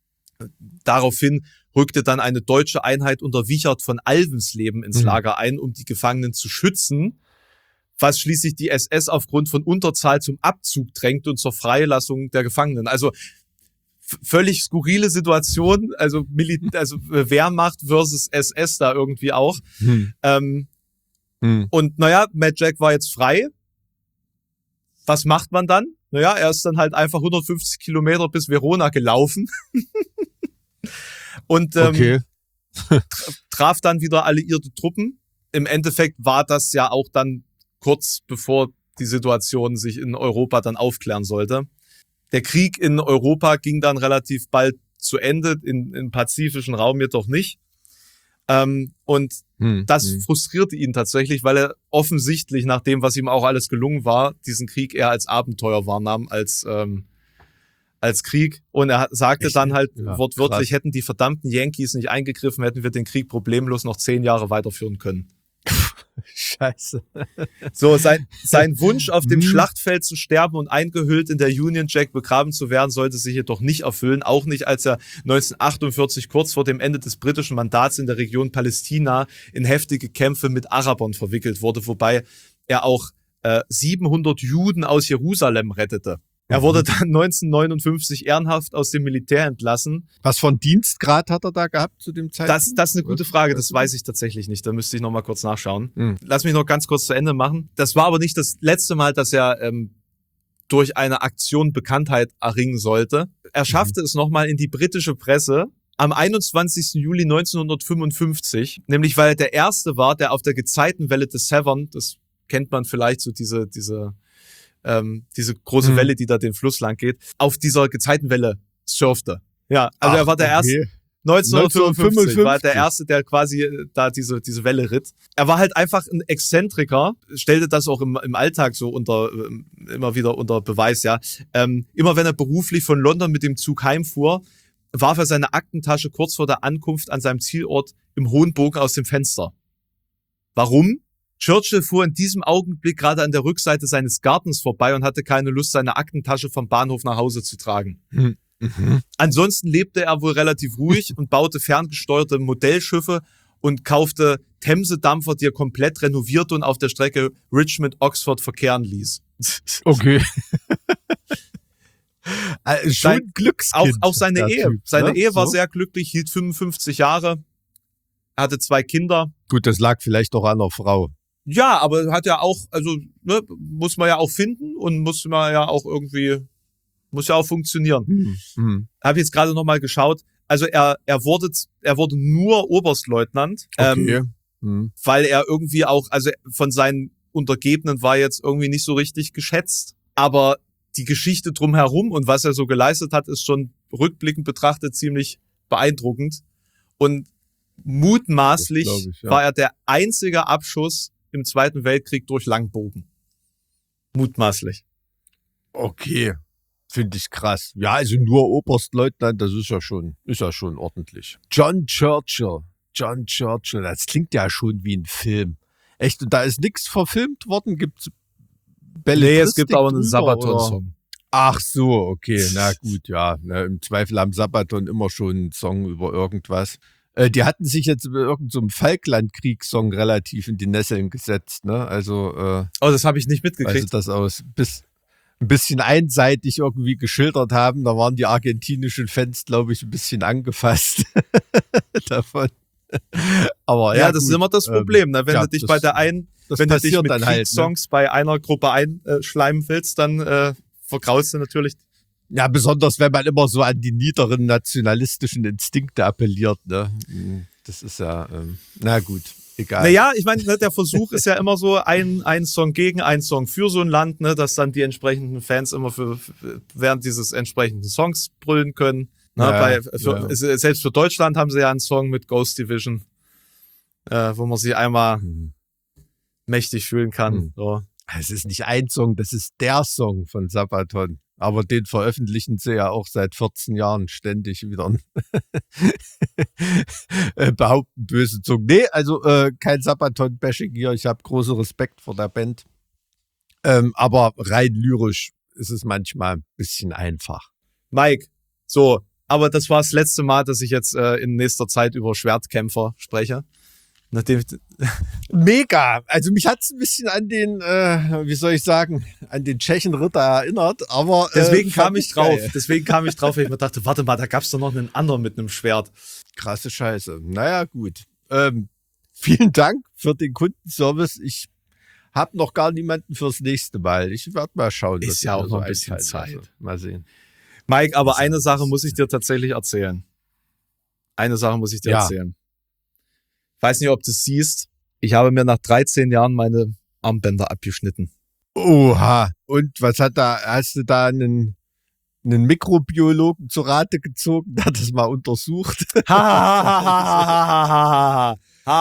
daraufhin rückte dann eine deutsche Einheit unter Wichert von Alvensleben ins mhm. Lager ein, um die Gefangenen zu schützen, was schließlich die S S aufgrund von Unterzahl zum Abzug drängte und zur Freilassung der Gefangenen. Also f- völlig skurrile Situation, also, Mil- also Wehrmacht versus S S da irgendwie auch. Mhm. Ähm, mhm. Und naja, Mad Jack war jetzt frei. Was macht man dann? Naja, er ist dann halt einfach hundertfünfzig Kilometer bis Verona gelaufen und ähm, okay. traf dann wieder alliierte Truppen. Im Endeffekt war das ja auch dann kurz bevor die Situation sich in Europa dann aufklären sollte. Der Krieg in Europa ging dann relativ bald zu Ende, in, im pazifischen Raum jedoch nicht. Ähm, und hm, das hm. frustrierte ihn tatsächlich, weil er offensichtlich, nach dem, was ihm auch alles gelungen war, diesen Krieg eher als Abenteuer wahrnahm, als ähm, als Krieg. Und er sagte Echt? dann halt ja, wortwörtlich, krass. Hätten die verdammten Yankees nicht eingegriffen, hätten wir den Krieg problemlos noch zehn Jahre weiterführen können. Scheiße. So, sein, sein Wunsch, auf dem Schlachtfeld zu sterben und eingehüllt in der Union Jack begraben zu werden, sollte sich jedoch nicht erfüllen. Auch nicht, als er neunzehnhundertachtundvierzig kurz vor dem Ende des britischen Mandats in der Region Palästina in heftige Kämpfe mit Arabern verwickelt wurde, wobei er auch äh, siebenhundert Juden aus Jerusalem rettete. Er wurde dann neunzehnhundertneunundfünfzig ehrenhaft aus dem Militär entlassen. Was für einen Dienstgrad hat er da gehabt zu dem Zeitpunkt? Das, das ist eine gute Frage, das weiß ich tatsächlich nicht. Da müsste ich noch mal kurz nachschauen. Mhm. Lass mich noch ganz kurz zu Ende machen. Das war aber nicht das letzte Mal, dass er ähm, durch eine Aktion Bekanntheit erringen sollte. Er schaffte mhm. es noch mal in die britische Presse am einundzwanzigsten Juli neunzehnhundertfünfundfünfzig, nämlich weil er der Erste war, der auf der Gezeitenwelle des Severn, das kennt man vielleicht so diese diese Ähm, diese große mhm. Welle, die da den Fluss lang geht, auf dieser Gezeitenwelle surfte. Ja, also Ach, er war der okay. erste, neunzehnhundertfünfundfünfzig war der Erste, der quasi da diese diese Welle ritt. Er war halt einfach ein Exzentriker, stellte das auch im, im Alltag so unter immer wieder unter Beweis, ja. Ähm, immer wenn er beruflich von London mit dem Zug heimfuhr, warf er seine Aktentasche kurz vor der Ankunft an seinem Zielort im hohen Bogen aus dem Fenster. Warum? Churchill fuhr in diesem Augenblick gerade an der Rückseite seines Gartens vorbei und hatte keine Lust, seine Aktentasche vom Bahnhof nach Hause zu tragen. Mhm. Ansonsten lebte er wohl relativ ruhig und baute ferngesteuerte Modellschiffe und kaufte Themse-Dampfer, die er komplett renovierte und auf der Strecke Richmond-Oxford verkehren ließ. Okay. Also schon Sein, Glückskind. Auch, auch seine Ehe. Typ, seine ne? Ehe war so? sehr glücklich, hielt fünfundfünfzig Jahre, hatte zwei Kinder. Gut, das lag vielleicht doch an der Frau. Ja, aber hat ja auch, also ne, muss man ja auch finden und muss man ja auch irgendwie, muss ja auch funktionieren. Mhm. Mhm. Habe jetzt gerade nochmal geschaut. Also er er wurde er wurde nur Oberstleutnant, okay. ähm, mhm. weil er irgendwie auch, also von seinen Untergebenen war jetzt irgendwie nicht so richtig geschätzt. Aber die Geschichte drumherum und was er so geleistet hat, ist schon rückblickend betrachtet ziemlich beeindruckend. Und mutmaßlich ich, ja. war er der einzige Abschuss im Zweiten Weltkrieg durch Langbogen. Mutmaßlich. Okay, finde ich krass. Ja, also nur Oberstleutnant, das ist ja schon, ist ja schon ordentlich. John Churchill, John Churchill, das klingt ja schon wie ein Film. Echt, und da ist nichts verfilmt worden? Gibt's Belletristik? Nee, es gibt aber einen drüber, Sabaton-Song. Ach so, okay, na gut, ja. Na, im Zweifel am Sabaton immer schon einen Song über irgendwas. Äh, die hatten sich jetzt über irgendeinem so Falklandkriegssong relativ in die Nesseln gesetzt, ne? Also, äh, Oh, das habe ich nicht weil sie mitgekriegt. das aus bis ein bisschen einseitig irgendwie geschildert haben. Da waren die argentinischen Fans, glaube ich, ein bisschen angefasst davon. Aber Ja, ja, das gut, ist immer das Problem. Ne? Wenn ja, du dich das- bei der einen, das wenn du dich passiert mit dann halt, ne? Kriegssongs bei einer Gruppe einschleimen willst, dann äh, vergraust du natürlich. Ja, besonders wenn man immer so an die niederen nationalistischen Instinkte appelliert. Ne? Das ist ja, ähm, na gut, egal. Naja, ich meine, ne, der Versuch ist ja immer so, ein, ein Song gegen, ein Song für so ein Land, ne, dass dann die entsprechenden Fans immer für, für während dieses entsprechenden Songs brüllen können. Ne, Ja, bei, für, ja. es- Selbst für Deutschland haben sie ja einen Song mit Ghost Division, äh, wo man sich einmal Hm. mächtig fühlen kann. Hm. So. Es ist nicht ein Song, das ist der Song von Sabaton. Aber den veröffentlichen sie ja auch seit vierzehn Jahren ständig wieder. Äh, behaupten böse Zungen. Nee, also äh, kein Sabaton-Bashing hier. Ich habe großen Respekt vor der Band. Ähm, aber rein lyrisch ist es manchmal ein bisschen einfach. Mike, so, aber das war das letzte Mal, dass ich jetzt äh, in nächster Zeit über Schwertkämpfer spreche. Nachdem Mega. Also mich hat es ein bisschen an den, äh, wie soll ich sagen, an den Tschechenritter erinnert, aber äh, Deswegen kam fand ich drauf. geil. Deswegen kam ich drauf, weil ich mir dachte, warte mal, da gab's doch noch einen anderen mit einem Schwert. Krasse Scheiße. Naja, gut. Ähm, vielen Dank für den Kundenservice. Ich habe noch gar niemanden fürs nächste Mal. Ich werde mal schauen. Ist was ich ja mir auch so noch ein bisschen einfallen lasse. Zeit. Mal sehen. Mike, aber Das ist eine ja- Sache das muss ist ich dir tatsächlich erzählen. Eine Sache muss ich dir Ja. erzählen. Ich weiß nicht, ob du es siehst. Ich habe mir nach dreizehn Jahren meine Armbänder abgeschnitten. Oha. Und was hat da, hast du da einen, einen Mikrobiologen zur Rate gezogen, der das mal untersucht? Ha,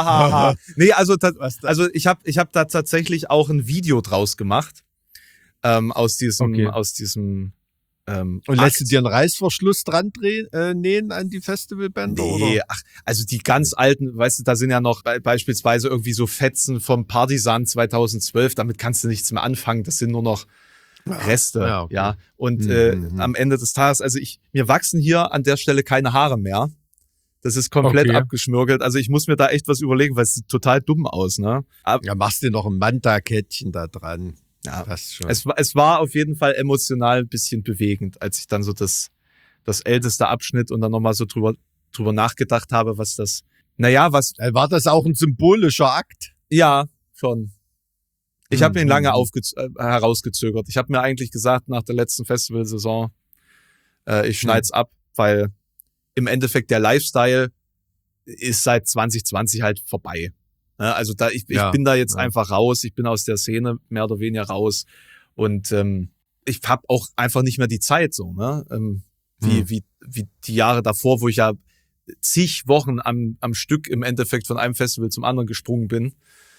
nee, also, ta- Was da- also ich habe ich hab da tatsächlich auch ein Video draus gemacht. Ähm, aus diesem, Okay. aus diesem ähm, Und lässt du Akt. dir einen Reißverschluss dran drehen, äh, nähen an die Festivalbänder? Nee, Oder? ach, also die ganz alten, weißt du, da sind ja noch be beispielsweise irgendwie so Fetzen vom Partisan zweitausendzwölf, damit kannst du nichts mehr anfangen, das sind nur noch Reste, Ja, ja. okay. Und Mhm, äh, mhm. am Ende des Tages, also ich, mir wachsen hier an der Stelle keine Haare mehr. Das ist komplett Okay. abgeschmürgelt. Also ich muss mir da echt was überlegen, weil es sieht total dumm aus, ne? Aber Ja, machst dir noch ein Manta-Kettchen da dran. ja, Passt schon. es, war- es war auf jeden Fall emotional ein bisschen bewegend, als ich dann so das, das älteste Abschnitt und dann nochmal so drüber, drüber nachgedacht habe, was das, naja, was, Äh, War das auch ein symbolischer Akt? ja, schon. Ich habe ihn Mhm. lange aufgez äh, herausgezögert. Ich habe mir eigentlich gesagt, nach der letzten Festivalsaison, äh, ich schneid's ab, weil im Endeffekt der Lifestyle ist seit zwanzig zwanzig halt vorbei. Ne? Also da, ich, Ja, ich bin da jetzt ja. einfach raus. Ich bin aus der Szene mehr oder weniger raus. Und ähm, ich habe auch einfach nicht mehr die Zeit so, ne? Ähm, wie, Hm. wie, wie die Jahre davor, wo ich ja zig Wochen am, am Stück im Endeffekt von einem Festival zum anderen gesprungen bin.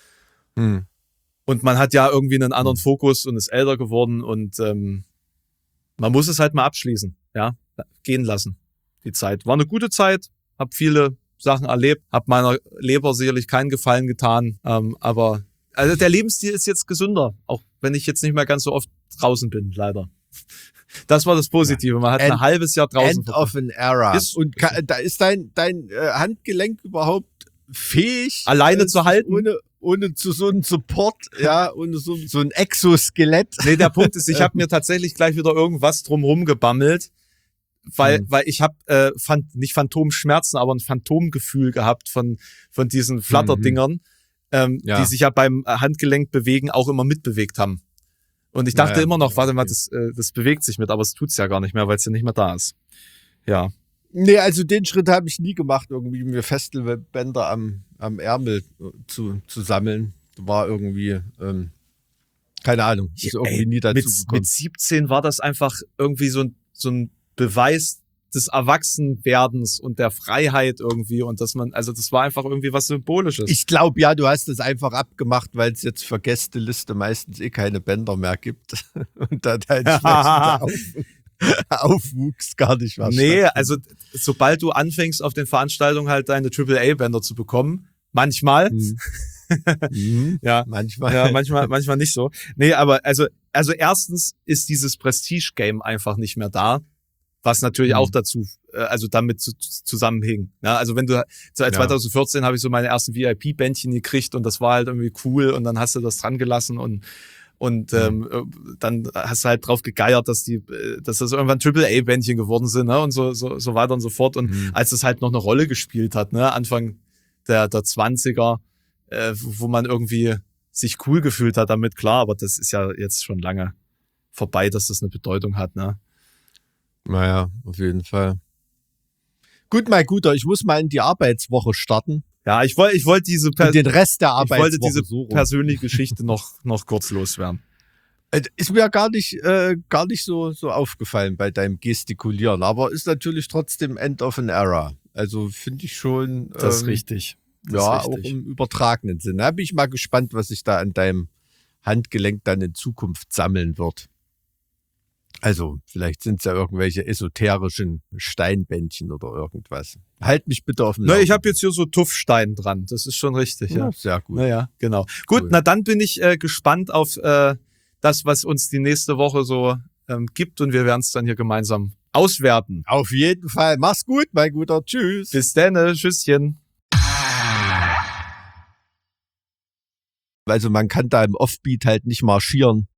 Hm. Und man hat ja irgendwie einen anderen Fokus und ist älter geworden und ähm, man muss es halt mal abschließen, ja, gehen lassen, die Zeit. War eine gute Zeit, hab viele Sachen erlebt, hab meiner Leber sicherlich keinen Gefallen getan, ähm, aber also der Lebensstil ist jetzt gesünder, auch wenn ich jetzt nicht mehr ganz so oft draußen bin, leider. Das war das Positive, man hat End- ein halbes Jahr draußen End of an era. Ist- Und ka- da ist dein, dein äh, Handgelenk überhaupt fähig, Alleine äh, zu halten? Ohne, ohne zu so einem Support, ja, ohne so, so ein Exoskelett. Nee, der Punkt ist, ich habe mir tatsächlich gleich wieder irgendwas drumherum gebammelt, weil, Hm. weil ich habe äh, fand, nicht Phantomschmerzen, aber ein Phantomgefühl gehabt von, von diesen Flatterdingern, ähm, Ja. die sich ja beim Handgelenk bewegen auch immer mitbewegt haben. Und ich dachte Ja, ja. immer noch, warte mal, Okay. das, äh, das bewegt sich mit, aber es tut's ja gar nicht mehr, weil es ja nicht mehr da ist. Ja. Nee, also den Schritt habe ich nie gemacht, irgendwie mir Festivalbänder am, am Ärmel zu, zu sammeln. War irgendwie, ähm, keine Ahnung, ist irgendwie Ey, nie dazu mit, gekommen. mit siebzehn war das einfach irgendwie so ein, so ein Beweis des Erwachsenwerdens und der Freiheit irgendwie und dass man, also das war einfach irgendwie was Symbolisches. Ich glaube, ja, du hast es einfach abgemacht, weil es jetzt für Gästeliste meistens eh keine Bänder mehr gibt und da der entsprechende Auf, Aufwuchs gar nicht mehr Nee, stattfindet. also sobald du anfängst, auf den Veranstaltungen halt deine Triple A Bänder zu bekommen, manchmal, Mhm. Mhm. ja, Manchmal. ja, manchmal, manchmal nicht so. Nee, aber also, also erstens ist dieses Prestige-Game einfach nicht mehr da, was natürlich Mhm. auch dazu, äh, also damit zu, zu, zusammenhing. Ja, also wenn du, seit Ja. zwanzig vierzehn habe ich so meine ersten V I P-Bändchen gekriegt und das war halt irgendwie cool und dann hast du das dran gelassen und und ähm, äh, dann hast du halt drauf gegeiert, dass die, äh, dass das irgendwann Triple A Bändchen geworden sind, ne, und so so so weiter und so fort. Und Mhm. als es halt noch eine Rolle gespielt hat, ne, Anfang der der zwanziger, äh, wo man irgendwie sich cool gefühlt hat damit, klar, aber das ist ja jetzt schon lange vorbei, dass das eine Bedeutung hat, ne? Naja, auf jeden Fall. Gut, mein Guter, ich muss mal in die Arbeitswoche starten. Ja, ich wollte ich wollte diese per Und den Rest der ich Arbeitswoche wollte diese so rum. persönliche Geschichte noch noch kurz loswerden. Äh, Ist mir gar nicht, äh, gar nicht so, so aufgefallen bei deinem Gestikulieren, aber ist natürlich trotzdem End of an Era. Also finde ich schon. Das ist ähm, richtig. Das Ja, ist auch richtig. im übertragenen Sinne. Da bin ich mal gespannt, was sich da an deinem Handgelenk dann in Zukunft sammeln wird. Also, vielleicht sind es ja irgendwelche esoterischen Steinbändchen oder irgendwas. Halt mich bitte auf dem Na, ich Laufenden. habe jetzt hier so Tuffstein dran. Das ist schon richtig, ja. Ja, sehr gut. Naja, genau. Gut, Cool. na dann bin ich äh, gespannt auf äh, das, was uns die nächste Woche so ähm, gibt und wir werden es dann hier gemeinsam auswerten. Auf jeden Fall. Mach's gut, mein Guter. Tschüss. Bis dann, äh, Tschüsschen. Also man kann da im Offbeat halt nicht marschieren.